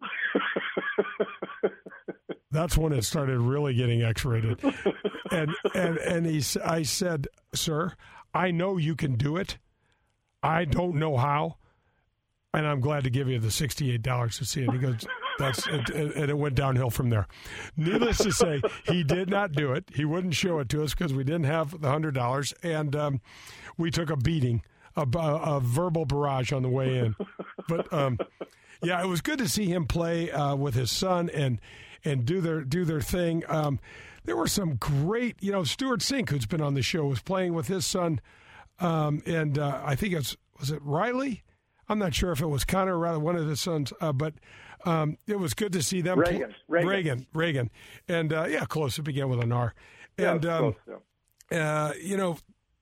That's when it started really getting X-rated. And and and he, I said, sir, I know you can do it. I don't know how. And I'm glad to give you the sixty-eight dollars to see it. He goes, That's it, it, and it went downhill from there. Needless to say, he did not do it. He wouldn't show it to us because we didn't have the hundred dollars, and um, we took a beating, a, a, a verbal barrage on the way in. But um, yeah, it was good to see him play uh, with his son and and do their do their thing. Um, there were some great, you know, Stuart Sink, who's been on the show, was playing with his son, um, and uh, I think it's was it Riley. I'm not sure if it was Connor or Riley, one of his sons, uh, but um, it was good to see them. Reagan, pl- Reagan, Reagan, Reagan, and uh, yeah, close. It began with an R, yeah, and um, close, uh, you know,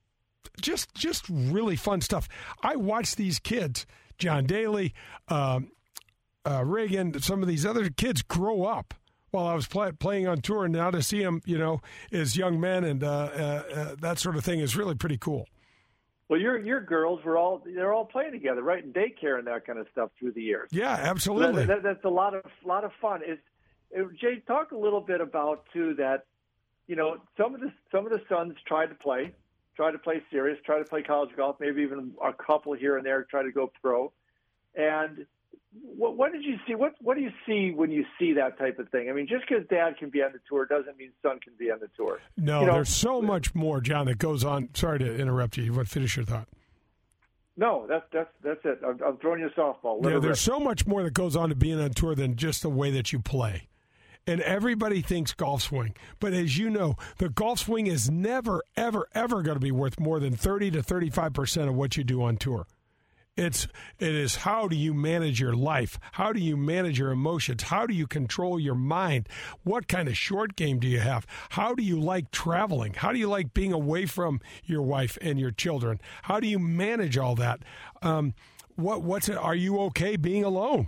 just just really fun stuff. I watched these kids, John Daly, um, uh, Reagan, some of these other kids grow up while I was play, playing on tour, and now to see them, you know, as young men and uh, uh, uh, that sort of thing is really pretty cool. Well, your your girls were all they're all playing together, right, in daycare and that kind of stuff through the years. Yeah, absolutely. That, that, that's a lot of lot of fun. Is Jay, talk a little bit about too that, you know, some of the some of the sons tried to play, tried to play serious, tried to play college golf, maybe even a couple here and there try to go pro. And what, what did you see? What what do you see when you see that type of thing? I mean, just because dad can be on the tour doesn't mean son can be on the tour. No, you know, there's so much more, John, that goes on. Sorry to interrupt you. You want to finish your thought? No, that's that's that's it. I'm, I'm throwing you a softball. Let yeah, there's so much more that goes on to being on tour than just the way that you play. And everybody thinks golf swing. But as you know, the golf swing is never, ever, ever going to be worth more than thirty to thirty-five percent of what you do on tour. It's it is how do you manage your life? How do you manage your emotions? How do you control your mind? What kind of short game do you have? How do you like traveling? How do you like being away from your wife and your children? How do you manage all that? Um, what what's it? Are you okay being alone?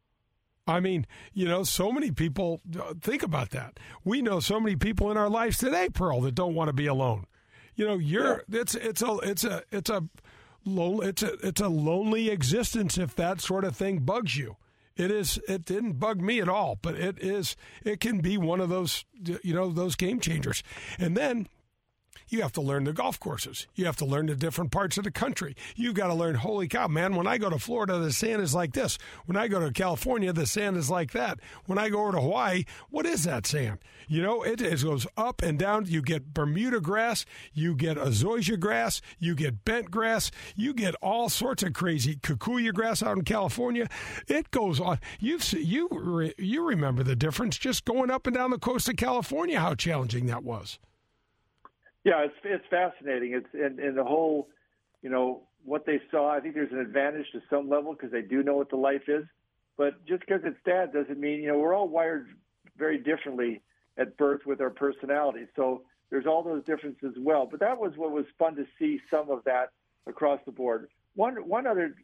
I mean, you know, so many people think about that. We know so many people in our lives today, Pearl, that don't want to be alone. You know, you're yeah. it's it's a it's a it's a It's a it's a lonely existence if that sort of thing bugs you. It is. It didn't bug me at all, but it is. It can be one of those, you know, those game changers. And then you have to learn the golf courses. You have to learn the different parts of the country. You've got to learn, holy cow, man, when I go to Florida, the sand is like this. When I go to California, the sand is like that. When I go over to Hawaii, what is that sand? You know, it, it goes up and down. You get Bermuda grass. You get azoysia grass. You get bent grass. You get all sorts of crazy kikuyu grass out in California. It goes on. You you re, you remember the difference just going up and down the coast of California, how challenging that was. Yeah, it's it's fascinating. It's and, and the whole, you know, what they saw. I think there's an advantage to some level because they do know what the life is. But just because it's dad doesn't mean, you know, we're all wired very differently at birth with our personalities. So there's all those differences as well. But that was what was fun to see some of that across the board. One one other.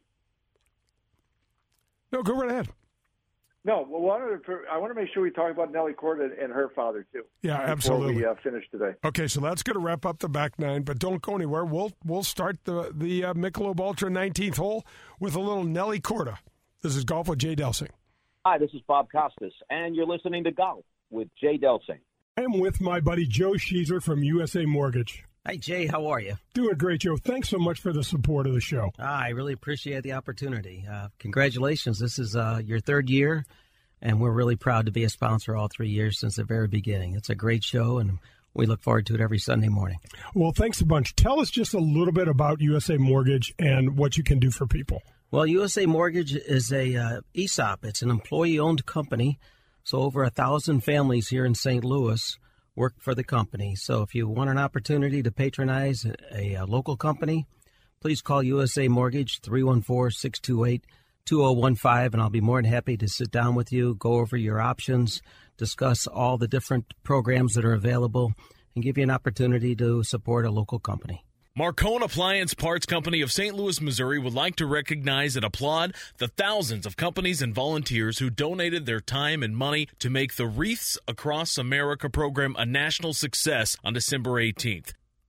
No, go right ahead. No, well, one other, I want to make sure we talk about Nelly Korda and her father too. Yeah, absolutely. Before we uh, finish today. Okay, so that's going to wrap up the back nine, but don't go anywhere. We'll we'll start the the uh, Michelob Ultra nineteenth hole with a little Nelly Korda. This is Golf with Jay Delsing. Hi, this is Bob Costas, and you're listening to Golf with Jay Delsing. I'm with my buddy Joe Sheezer from U S A Mortgage. Hi, Jay. How are you? Doing great, Joe. Thanks so much for the support of the show. Ah, I really appreciate the opportunity. Uh, congratulations. This is uh, your third year. And we're really proud to be a sponsor all three years since the very beginning. It's a great show, and we look forward to it every Sunday morning. Well, thanks a bunch. Tell us just a little bit about U S A Mortgage and what you can do for people. Well, U S A Mortgage is a uh, E S O P. It's an employee-owned company. So over a thousand families here in Saint Louis work for the company. So if you want an opportunity to patronize a, a local company, please call U S A Mortgage, three one four, six two eight, two oh one five, and I'll be more than happy to sit down with you, go over your options, discuss all the different programs that are available, and give you an opportunity to support a local company. Marcone Appliance Parts Company of Saint Louis, Missouri would like to recognize and applaud the thousands of companies and volunteers who donated their time and money to make the Wreaths Across America program a national success on December eighteenth.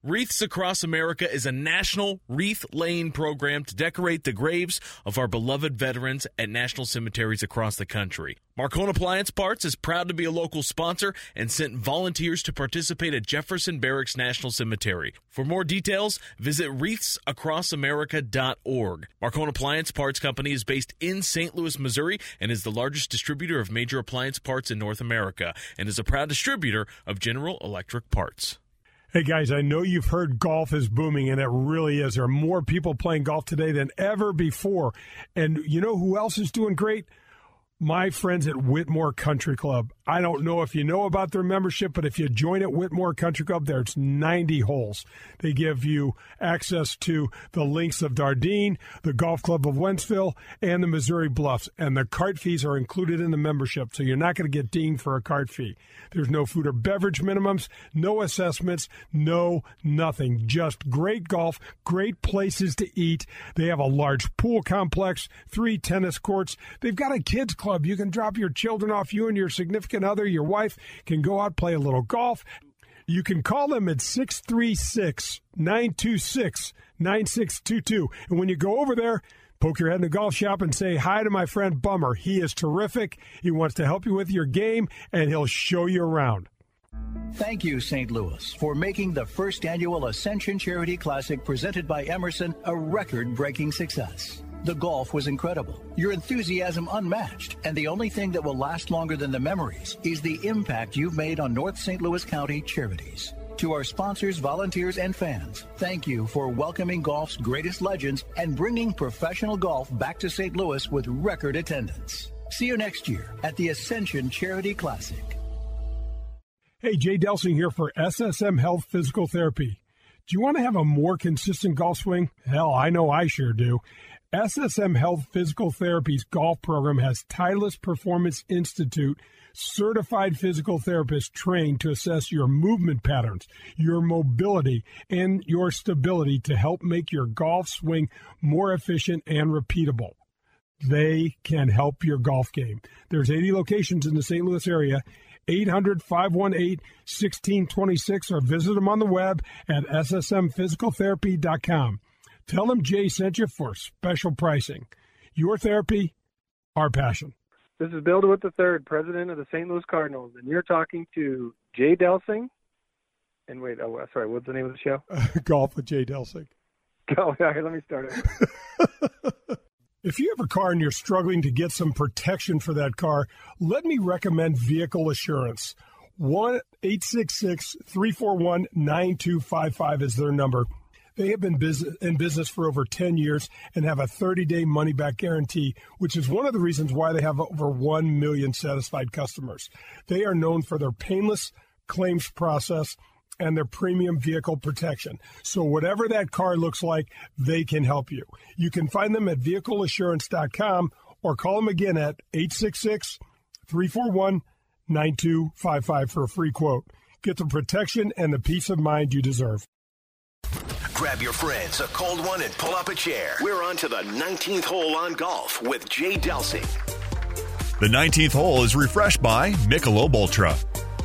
Wreaths Across America is a national wreath-laying program to decorate the graves of our beloved veterans at national cemeteries across the country. Marcone Appliance Parts is proud to be a local sponsor and sent volunteers to participate at Jefferson Barracks National Cemetery. For more details, visit wreaths across america dot org. Marcone Appliance Parts Company is based in Saint Louis, Missouri, and is the largest distributor of major appliance parts in North America, and is a proud distributor of General Electric parts. Hey, guys, I know you've heard golf is booming, and it really is. There are more people playing golf today than ever before. And you know who else is doing great? My friends at Whitmore Country Club. I don't know if you know about their membership, but if you join at Whitmore Country Club, there's ninety holes. They give you access to the Links of Dardenne, the Golf Club of Wentzville, and the Missouri Bluffs. And the cart fees are included in the membership, so you're not going to get dinged for a cart fee. There's no food or beverage minimums, no assessments, no nothing. Just great golf, great places to eat. They have a large pool complex, three tennis courts. They've got a kids club. You can drop your children off. You and your significant other, your wife, can go out, play a little golf. You can call them at six three six, nine two six, nine six two two. And when you go over there, poke your head in the golf shop and say hi to my friend Bummer. He is terrific. He wants to help you with your game, and he'll show you around. Thank you, Saint Louis, for making the first annual Ascension Charity Classic presented by Emerson a record-breaking success. The golf was incredible, your enthusiasm unmatched, and the only thing that will last longer than the memories is the impact you've made on North Saint Louis County charities. To our sponsors, volunteers, and fans, thank you for welcoming golf's greatest legends and bringing professional golf back to Saint Louis with record attendance. See you next year at the Ascension Charity Classic. Hey, Jay Delsing here for S S M Health Physical Therapy. Do you want to have a more consistent golf swing? Hell, I know I sure do. S S M Health Physical Therapy's golf program has Titleist Performance Institute certified physical therapists trained to assess your movement patterns, your mobility, and your stability to help make your golf swing more efficient and repeatable. They can help your golf game. There's eighty locations in the Saint Louis area. eight hundred, five one eight, one six two six or visit them on the web at s s m physical therapy dot com. Tell them Jay sent you for special pricing. Your therapy, our passion. This is Bill DeWitt the third, president of the Saint Louis Cardinals, and you're talking to Jay Delsing. And wait, oh, sorry, what's the name of the show? Golf with Jay Delsing. Oh, all right, let me start it. If you have a car and you're struggling to get some protection for that car, let me recommend Vehicle Assurance. one eight six six, three four one, nine two five five is their number. They have been in business for over ten years and have a thirty-day money-back guarantee, which is one of the reasons why they have over one million satisfied customers. They are known for their painless claims process and their premium vehicle protection. So whatever that car looks like, they can help you. You can find them at vehicle assurance dot com or call them again at eight six six, three four one, nine two five five for a free quote. Get the protection and the peace of mind you deserve. Grab your friends, a cold one, and pull up a chair. We're on to the nineteenth hole on golf with Jay Delsing. The nineteenth hole is refreshed by Michelob Ultra.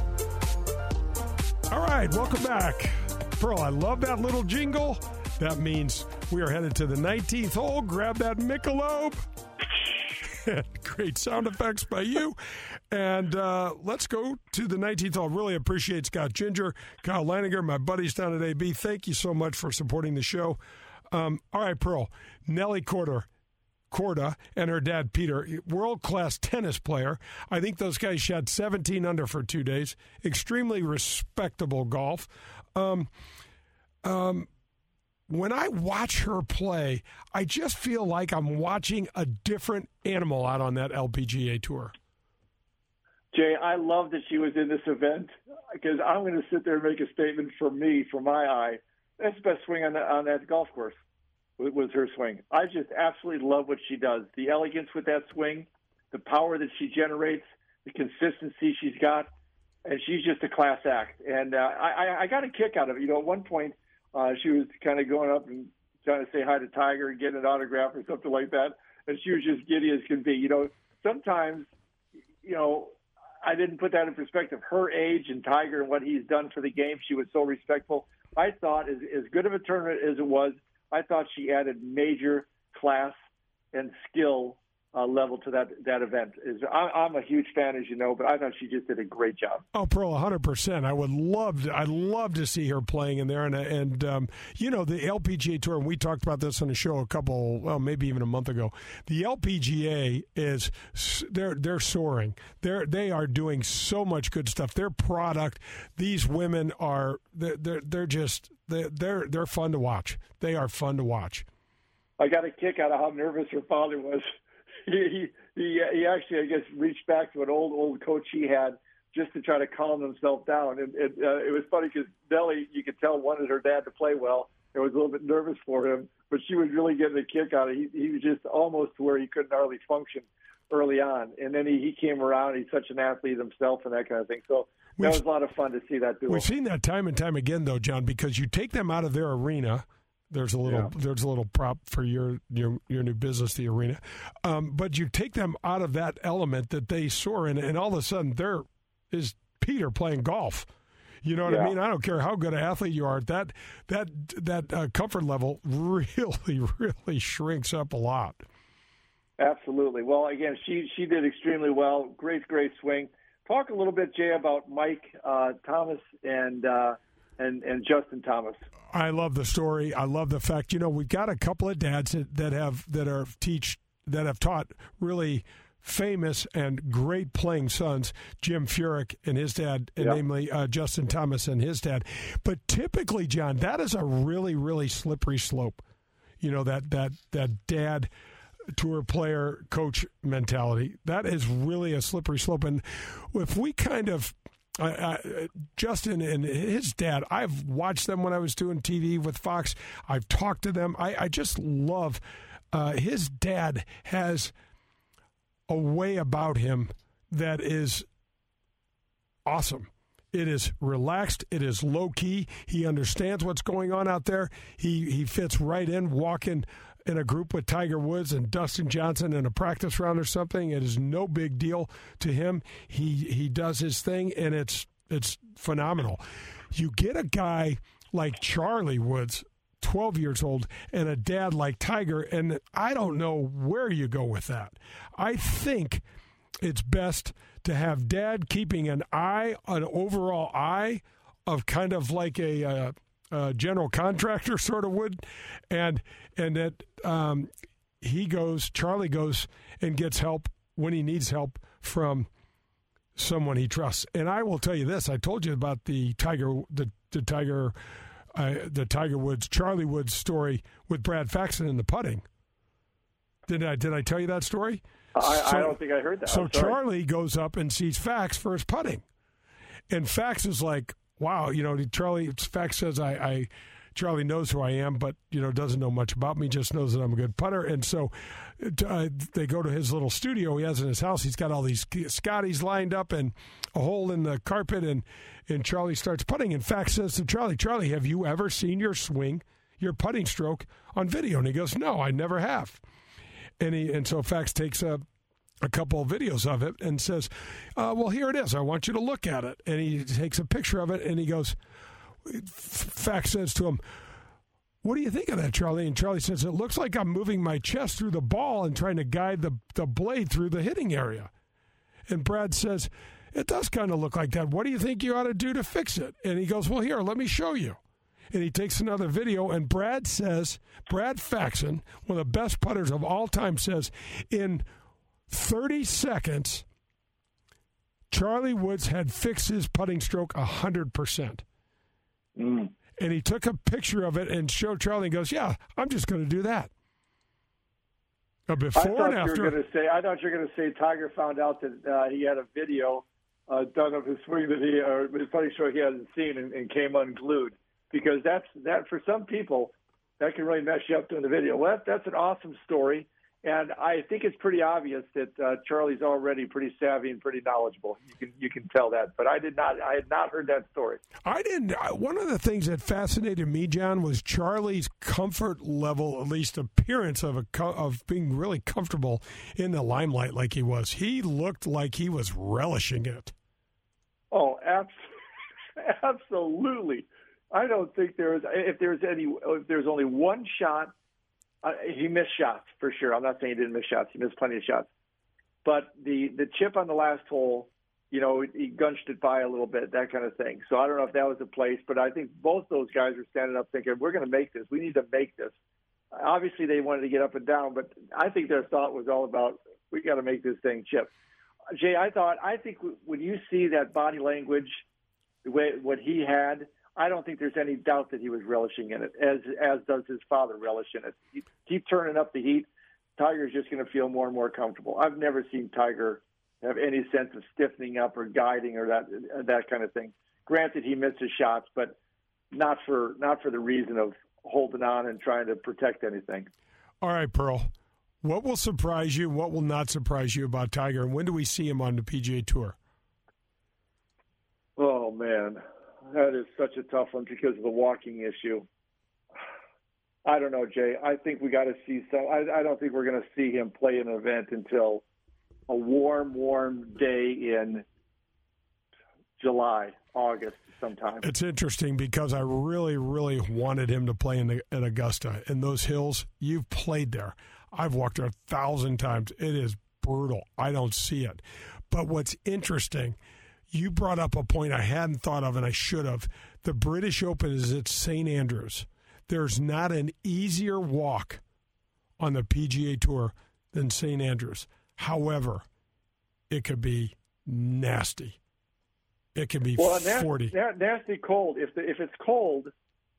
All right, welcome back. Pearl, I love that little jingle. That means we are headed to the nineteenth hole. Grab that Michelob. Great sound effects by you. And uh, let's go to the nineteenth hole. Really appreciate Scott Ginger, Kyle Leininger, my buddies down at A B. Thank you so much for supporting the show. Um, all right, Pearl. Nelly Korda, Korda and her dad, Peter, world-class tennis player. I think those guys shot seventeen under for two days. Extremely respectable golf. Um, um, when I watch her play, I just feel like I'm watching a different animal out on that L P G A tour. Jay, I love that she was in this event because I'm going to sit there and make a statement for me, for my eye. That's the best swing on, the, on that golf course was her swing. I just absolutely love what she does. The elegance with that swing, the power that she generates, the consistency she's got, and she's just a class act. And uh, I, I got a kick out of it. You know, at one point, uh, she was kind of going up and trying to say hi to Tiger and getting an autograph or something like that, and she was just giddy as can be. You know, sometimes, you know, I didn't put that in perspective. Her age and Tiger and what he's done for the game, she was so respectful. I thought, as, as good of a tournament as it was, I thought she added major class and skill uh, level to that that event. Is I, I'm a huge fan, as you know, but I thought she just did a great job. Oh, Pearl, one hundred percent. I would love to, I'd love to see her playing in there. And, and um, you know, the L P G A Tour, and we talked about this on the show a couple, well, maybe even a month ago. The L P G A is, they're they're soaring. They're, they are doing so much good stuff. Their product, these women are, they're, they're, they're just, they're, they're, they're fun to watch. They are fun to watch. I got a kick out of how nervous her father was. He, he he actually, I guess, reached back to an old old coach he had just to try to calm himself down. And it, uh, it was funny because Nellie, you could tell, wanted her dad to play well. It was a little bit nervous for him, but she was really getting a kick out of it. He, he was just almost to where he couldn't hardly function early on. And then he, he came around. He's such an athlete himself and that kind of thing. So that we've, was a lot of fun to see that duel. We've seen that time and time again, though, John, because you take them out of their arena. There's a little yeah. there's a little prop for your your, your new business, the arena. Um, but you take them out of that element that they soar in, and all of a sudden there is Peter playing golf. You know what yeah. I mean? I don't care how good an athlete you are. That that that uh, comfort level really really shrinks up a lot. Absolutely. Well, again, she she did extremely well. Great great swing. Talk a little bit, Jay, about Mike uh, Thomas and. Uh, And, and Justin Thomas. I love the story. I love the fact, you know, we've got a couple of dads that, that have that are teach that have taught really famous and great playing sons, Jim Furyk and his dad, and yep. namely uh, Justin Thomas and his dad. But typically, John, that is a really, really slippery slope. You know, that that that dad tour player coach mentality. That is really a slippery slope. And if we kind of Uh, uh, Justin and his dad, I've watched them when I was doing T V with Fox. I've talked to them. I, I just love uh, his dad has a way about him that is awesome. It is relaxed. It is low key. He understands what's going on out there. He he fits right in, walking in a group with Tiger Woods and Dustin Johnson in a practice round or something. It is no big deal to him. He he does his thing, and it's it's phenomenal. You get a guy like Charlie Woods, twelve years old, and a dad like Tiger, and I don't know where you go with that. I think it's best to have dad keeping an eye, an overall eye of kind of like a uh, uh, general contractor sort of would, and and that um, he goes, Charlie goes and gets help when he needs help from someone he trusts. And I will tell you this: I told you about the Tiger, the the Tiger, uh, the Tiger Woods, Charlie Woods story with Brad Faxon in the putting. Did I did I tell you that story? I, so, I don't think I heard that. So Charlie goes up and sees Fax for his putting. And Fax is like, wow, you know, Charlie, Fax says, I, I, Charlie knows who I am, but, you know, doesn't know much about me, just knows that I'm a good putter. And so uh, they go to his little studio he has in his house. He's got all these Scotties lined up and a hole in the carpet, and, and Charlie starts putting. And Fax says to Charlie, Charlie, have you ever seen your swing, your putting stroke on video? And he goes, no, I never have. And he and so Fax takes a, a couple of videos of it and says, uh, well, here it is. I want you to look at it. And he takes a picture of it, and he goes, Fax says to him, what do you think of that, Charlie? And Charlie says, it looks like I'm moving my chest through the ball and trying to guide the, the blade through the hitting area. And Brad says, it does kind of look like that. What do you think you ought to do to fix it? And he goes, well, here, let me show you. And he takes another video, and Brad says, Brad Faxon, one of the best putters of all time, says, in thirty seconds, Charlie Woods had fixed his putting stroke one hundred percent. Mm. And he took a picture of it and showed Charlie and goes, yeah, I'm just going to do that. Now, before and after. You were gonna say, I thought you were going to say Tiger found out that uh, he had a video uh, done of his swing that he, or his putting stroke he hadn't seen and, and came unglued. Because that's that for some people, that can really mess you up doing the video. Well, that, that's an awesome story, And I think it's pretty obvious that uh, Charlie's already pretty savvy and pretty knowledgeable. You can you can tell that. But I did not. I had not heard that story. I didn't. One of the things that fascinated me, John, was Charlie's comfort level, at least appearance of a of being really comfortable in the limelight, like he was. He looked like he was relishing it. Oh, abs- absolutely. I don't think there is. If there's any, if there's only one shot. Uh, he missed shots for sure. I'm not saying he didn't miss shots. He missed plenty of shots. But the, the chip on the last hole, you know, he gunched it by a little bit, that kind of thing. So I don't know if that was the place, but I think both those guys were standing up thinking, we're going to make this. We need to make this. Obviously, they wanted to get up and down, but I think their thought was all about, we got to make this thing chip. Jay, I thought, I think when you see that body language, the way what he had, I don't think there's any doubt that he was relishing in it, as as does his father relish in it. He, keep turning up the heat. Tiger's just going to feel more and more comfortable. I've never seen Tiger have any sense of stiffening up or guiding or that that kind of thing. Granted, he misses shots, but not for not for the reason of holding on and trying to protect anything. All right, Pearl. What will surprise you? What will not surprise you about Tiger? And when do we see him on the P G A Tour? Oh, man. That is such a tough one because of the walking issue. I don't know, Jay. I think we got to see some. I, I don't think we're going to see him play an event until a warm, warm day in July, August, sometime. It's interesting because I really, really wanted him to play in the, at Augusta. In those hills, you've played there. I've walked there a thousand times. It is brutal. I don't see it. But what's interesting, you brought up a point I hadn't thought of, and I should have. The British Open is at Saint Andrews. There's not an easier walk on the P G A Tour than Saint Andrews. However, it could be nasty. It could be well, forty. Nasty, nasty cold. If the, if it's cold,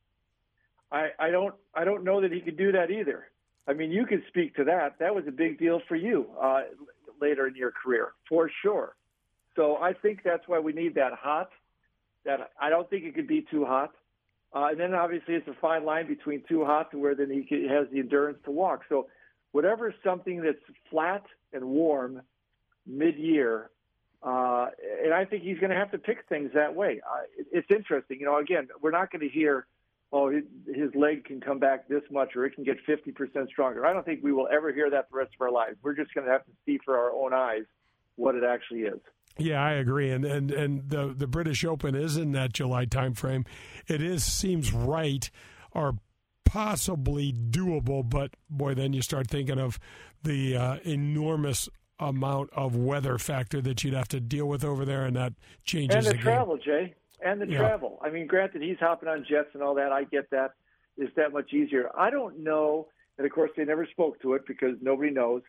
I I don't I don't know that he could do that either. I mean, you could speak to that. That was a big deal for you uh, later in your career, for sure. So I think that's why we need that hot. That I don't think it could be too hot. Uh, and then obviously it's a fine line between too hot to where then he has the endurance to walk. So whatever something that's flat and warm mid-year, uh, and I think he's going to have to pick things that way. Uh, it, it's interesting. You know, again, we're not going to hear, oh, his, his leg can come back this much or it can get fifty percent stronger. I don't think we will ever hear that the rest of our lives. We're just going to have to see for our own eyes what it actually is. Yeah, I agree, and and and the the British Open is in that July timeframe. It is seems right, or possibly doable, but boy, then you start thinking of the uh, enormous amount of weather factor that you'd have to deal with over there, and that changes and the, the travel, game. Jay, and the yeah. travel. I mean, granted, he's hopping on jets and all that. I get that. It's that much easier. I don't know, and of course, they never spoke to it because nobody knows.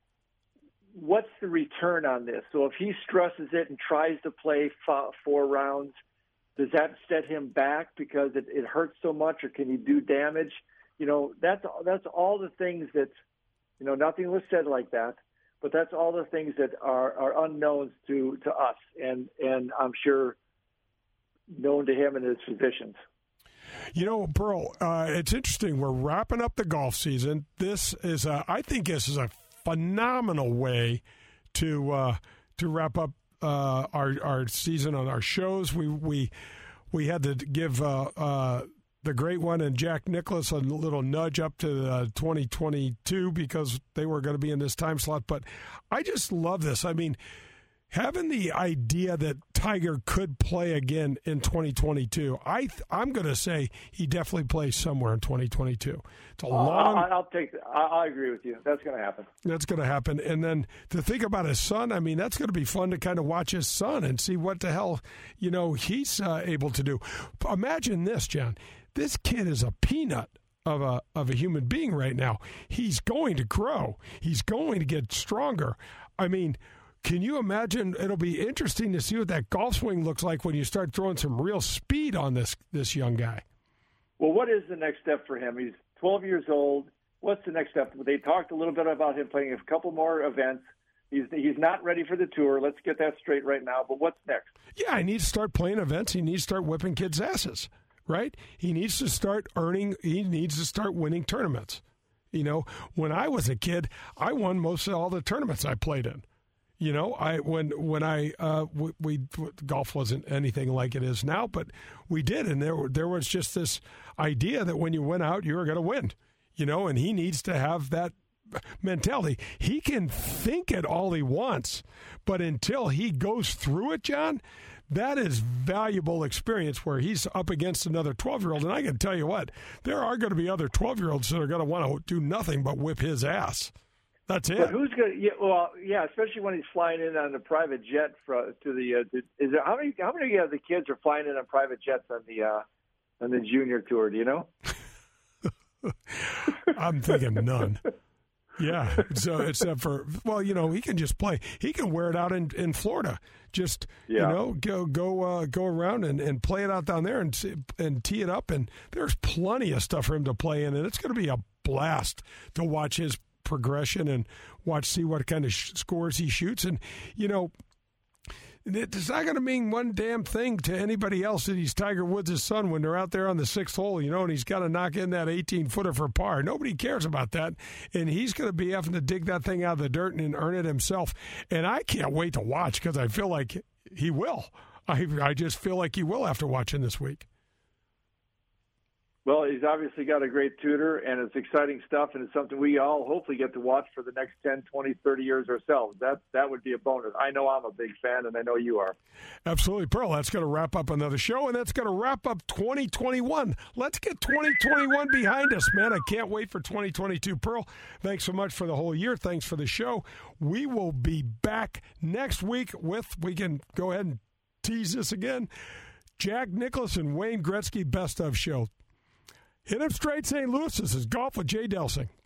What's the return on this? So if he stresses it and tries to play f- four rounds, does that set him back because it, it hurts so much, or can he do damage? You know, that's that's all the things that, you know, nothing was said like that, but that's all the things that are, are unknowns to, to us, and, and I'm sure known to him and his physicians. You know, Pearl, uh, it's interesting. We're wrapping up the golf season. This is, a, I think, this is a phenomenal way to uh, to wrap up uh, our our season on our shows. We we we had to give uh, uh, the great one and Jack Nicklaus a little nudge up to uh, twenty twenty-two because they were going to be in this time slot. But I just love this. I mean, having the idea that Tiger could play again in twenty twenty-two, I th- I'm going to say he definitely plays somewhere in twenty twenty-two. It's a long. Uh, I'll take. I, I agree with you. That's going to happen. That's going to happen, and then to think about his son. I mean, that's going to be fun to kind of watch his son and see what the hell you know he's uh, able to do. Imagine this, John. This kid is a peanut of a of a human being right now. He's going to grow. He's going to get stronger. I mean. Can you imagine? It'll be interesting to see what that golf swing looks like when you start throwing some real speed on this this young guy. Well, what is the next step for him? He's twelve years old. What's the next step? They talked a little bit about him playing a couple more events. He's he's not ready for the tour. Let's get that straight right now. But what's next? Yeah, he needs to start playing events. He needs to start whipping kids' asses, right? He needs to start earning. He needs to start winning tournaments. You know, when I was a kid, I won most of all the tournaments I played in. You know, I when when I uh, we, we golf wasn't anything like it is now, but we did, and there there was just this idea that when you went out, you were going to win. You know, and he needs to have that mentality. He can think it all he wants, but until he goes through it, John, that is valuable experience where he's up against another twelve-year-old. And I can tell you what, there are going to be other twelve-year-olds that are going to want to do nothing but whip his ass. That's it. But who's going to? Yeah, well, yeah, especially when he's flying in on a private jet for, to the. Uh, to, is there how many? How many of the kids are flying in on private jets on the uh, on the junior tour? Do you know? I'm thinking none. Yeah, so except for, well, you know, he can just play. He can wear it out in, in Florida. Just, yeah. you know, go go uh, go around and, and play it out down there and and tee it up. And there's plenty of stuff for him to play in, and it's going to be a blast to watch his progression and watch, see what kind of sh- scores he shoots. And, you know, it's not going to mean one damn thing to anybody else that he's Tiger Woods' son when they're out there on the sixth hole, you know, and he's got to knock in that eighteen-footer for par. Nobody cares about that, and he's going to be having to dig that thing out of the dirt and earn it himself. And I can't wait to watch because I feel like he will. I, I just feel like he will after watching this week. Well, he's obviously got a great tutor, and it's exciting stuff, and it's something we all hopefully get to watch for the next ten, twenty, thirty years ourselves. That that would be a bonus. I know I'm a big fan, and I know you are. Absolutely, Pearl. That's going to wrap up another show, and that's going to wrap up twenty twenty-one. Let's get twenty twenty-one behind us, man. I can't wait for twenty twenty-two. Pearl, thanks so much for the whole year. Thanks for the show. We will be back next week with, we can go ahead and tease this again, Jack Nicklaus and Wayne Gretzky Best of Show. Hit him straight, Saint Louis. This is Golf with Jay Delsing.